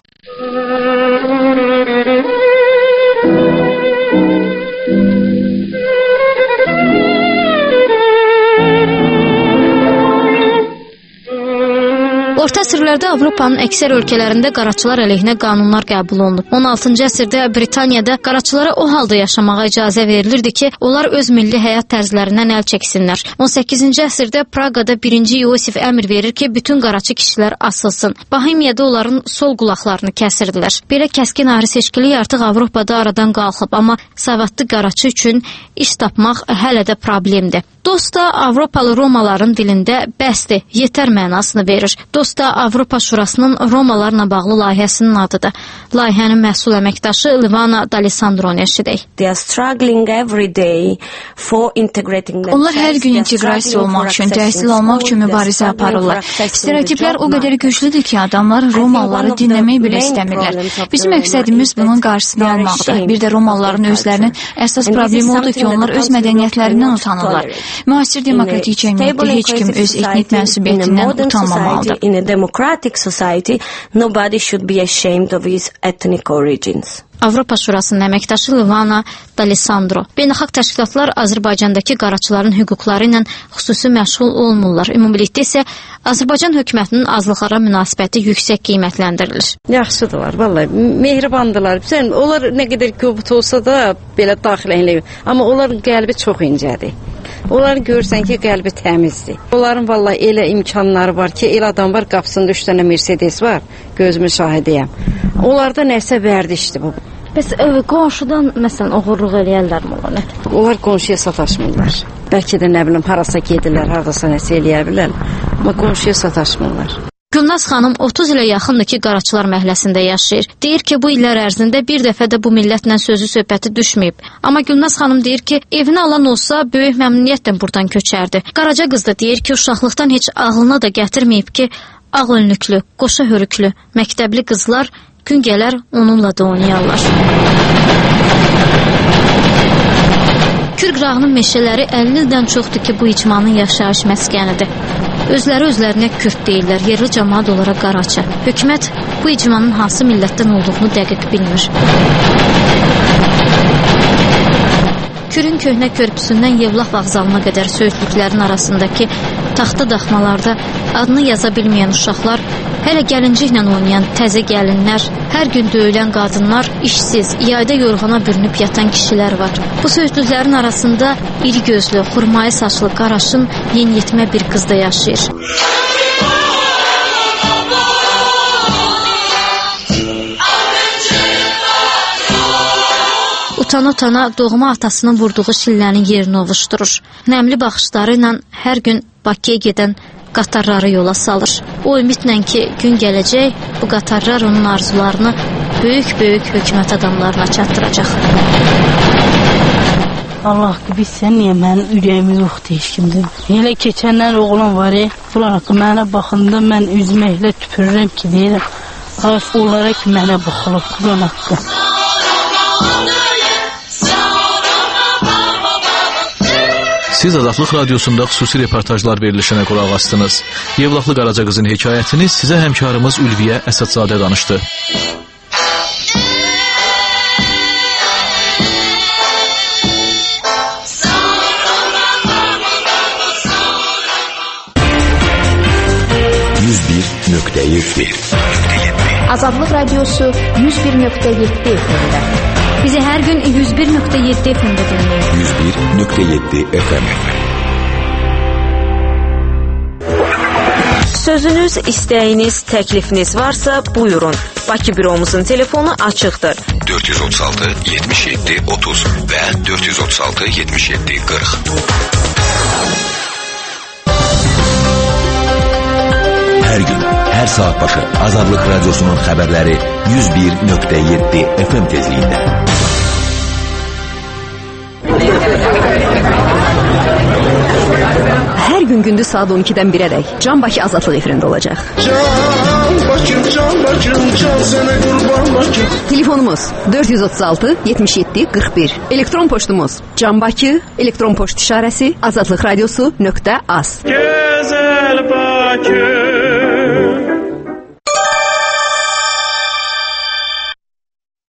[SPEAKER 2] Orta əsrlərdə Avropanın əksər ölkələrində qaraçılar əleyhinə qanunlar qəbul olunub. on altıncı əsrdə Britaniyada qaraçılara o halda yaşamağa icazə verilirdi ki, onlar öz milli həyat tərzlərindən əl çəksinlər. on səkkizinci əsrdə Praqada birinci Yosif əmr verir ki, bütün qaraçı kişilər asılsın. Bohemiyada onların sol qulaqlarını kəsirdilər. Belə kəskin ayrı seçkilik artıq Avropada aradan qalxıb, amma savadlı qaraçı üçün iş tapmaq hələ də problemdir. Dost da Avropalı Romaların dilində bəsdir, yetər mənasını verir. Dost da Avropa Şurasının Romalarla bağlı layihəsinin adıdır. Layihənin məsul əməkdaşı Livana D'Alessandro eşidək.
[SPEAKER 10] Onlar hər gün inteqrasiya olmaq üçün, təhsil almaq üçün mübarizə aparırlar. Stereotiplər o qədər güclüdür ki, adamlar Romalıları dinləmək belə istəmirlər. Bizim məqsədimiz bunun qarşısını almaqdır. Bir də Romalıların özlərinin əsas problemi odur ki, onlar öz mədəniyyətlərindən utanırlar. Müasir demokratik cəmiyyətdə heç kim öz etnik mənsubiyyətindən utanmamalıdır.
[SPEAKER 18] In a democratic society, nobody should be ashamed of his ethnic origins.
[SPEAKER 2] Avropa Şurasının əməkdaşı Livana D'Alessandro. Beynəlxalq təşkilatlar Azərbaycandakı qaraçıların hüquqları ilə xüsusi məşğul olmurlar. Ümumilikdə isə Azərbaycan hökumətinin azlıqlara münasibəti yüksək qiymətləndirilir.
[SPEAKER 20] Yaxşıdırlar, vallahi mehribandılar. Sən onlar nə qədər kobud olsa da belə daxilənlər, amma onların qəlbi çox incədir. Onları görsən ki, qəlbi təmizdir. Onların vallahi elə imkanları var ki, elə adam var, qapısında üç dənə Mercedes var, gözümü şahidiyəm. Onlarda nəsə vərdişdir bu.
[SPEAKER 16] Bəs ə, qonşudan məsələn oğurluq eləyərlərmi onlar?
[SPEAKER 20] Onlar qonşuya sataşmırlar. Bəlkə də nə bilim, harasa gedirlər, harasa nəsə eləyə bilər, amma qonşuya sataşmırlar.
[SPEAKER 2] Gülnaz xanım otuz ilə yaxındır ki, Qaraçılar məhəlləsində yaşayır. Deyir ki, bu illər ərzində bir dəfə də bu millətlə sözü söhbəti düşməyib. Amma Gülnaz xanım deyir ki, evini alan olsa böyük məmnuniyyətlə buradan köçərdi. Qaraca qız da deyir ki, uşaqlıqdan heç ağlına da gətirməyib ki, ağ önlüklü, qoşa hörüklü, məktəbli qızlar gün gələr onunla da oynayarlar. Kür qırağının meşələri əlli ildən çoxdur ki, bu icmanın yaşayış məskənidir. Özləri özlərinə Kürd deyirlər, yerli cəmaat olaraq Qaraçı. Hökumət bu icmanın hansı millətdən olduğunu dəqiq bilmir. Kürün köhnə körpüsündən Yevlax vağzalına qədər söyüdlüklərin arasındakı taxta daxmalarda adını yaza bilməyən uşaqlar, hələ gəlinciklə oynayan təzə gəlinlər, hər gün döyülən qadınlar, işsiz, yayda yorğana bürünüb yatan kişilər var. Bu söyüdlüklərin arasında iri gözlü, xurmayı saçlı Qaraşın yeniyetmə bir qız da yaşayır. Utana-utana doğma atasının vurduğu şillənin yerini ovuşdurur. Nəmli baxışları ilə hər gün Bakıya gedən qatarları yola salır. O ümidlə ki, gün gələcək, bu qatarlar onun arzularını böyük-böyük hökumət adamlarına çatdıracaq.
[SPEAKER 7] Allah bilsən niyə mənim ürəyim yoxdur heç kimdə. Elə keçənlər oğlan var, bunlar haqqı mənə baxında mən üzümə elə tüpürürəm ki, deyirəm, az onlara ki, mənə baxılıb, Quran haqqı.
[SPEAKER 14] Siz Azadlıq Radiosunda xüsusi reportajlar verilişinə qulaq astınız. Yevlaxlı Qaraca qızın hekayətini sizə həmkarımız Ülviyə Əsədzadə danışdı.
[SPEAKER 12] yüz bir nöqtə yeddi
[SPEAKER 13] Azadlıq Radiosu yüz bir nöqtə yeddi F M-də.
[SPEAKER 10] Bizi hər gün yüz bir nöqtə yeddi F M-də dinləyin.
[SPEAKER 12] yüz bir nöqtə yeddi F M.
[SPEAKER 2] Sözünüz, istəyiniz, təklifiniz varsa buyurun. Bakı büromuzun telefonu açıqdır.
[SPEAKER 12] dörd yüz otuz altı yetmiş yeddi otuz və dörd yüz otuz altı yetmiş yeddi qırx. Hər gün, hər saat başı Azadlıq Radiosunun xəbərləri yüz bir nöqtə yeddi F M tezliyində.
[SPEAKER 15] Hər gün gündüz saat on ikidən birədək Can Bakı Azadlıq efirində olacaq. Can Bakım, Can Bakım, can sənə qurban Bakım. Telefonumuz dörd yüz otuz altı yetmiş yeddi qırx bir. Elektron poçtumuz Can Bakı, elektron poçt işarəsi azadlıqradiosu nöqtə az. Gözəl Bakı.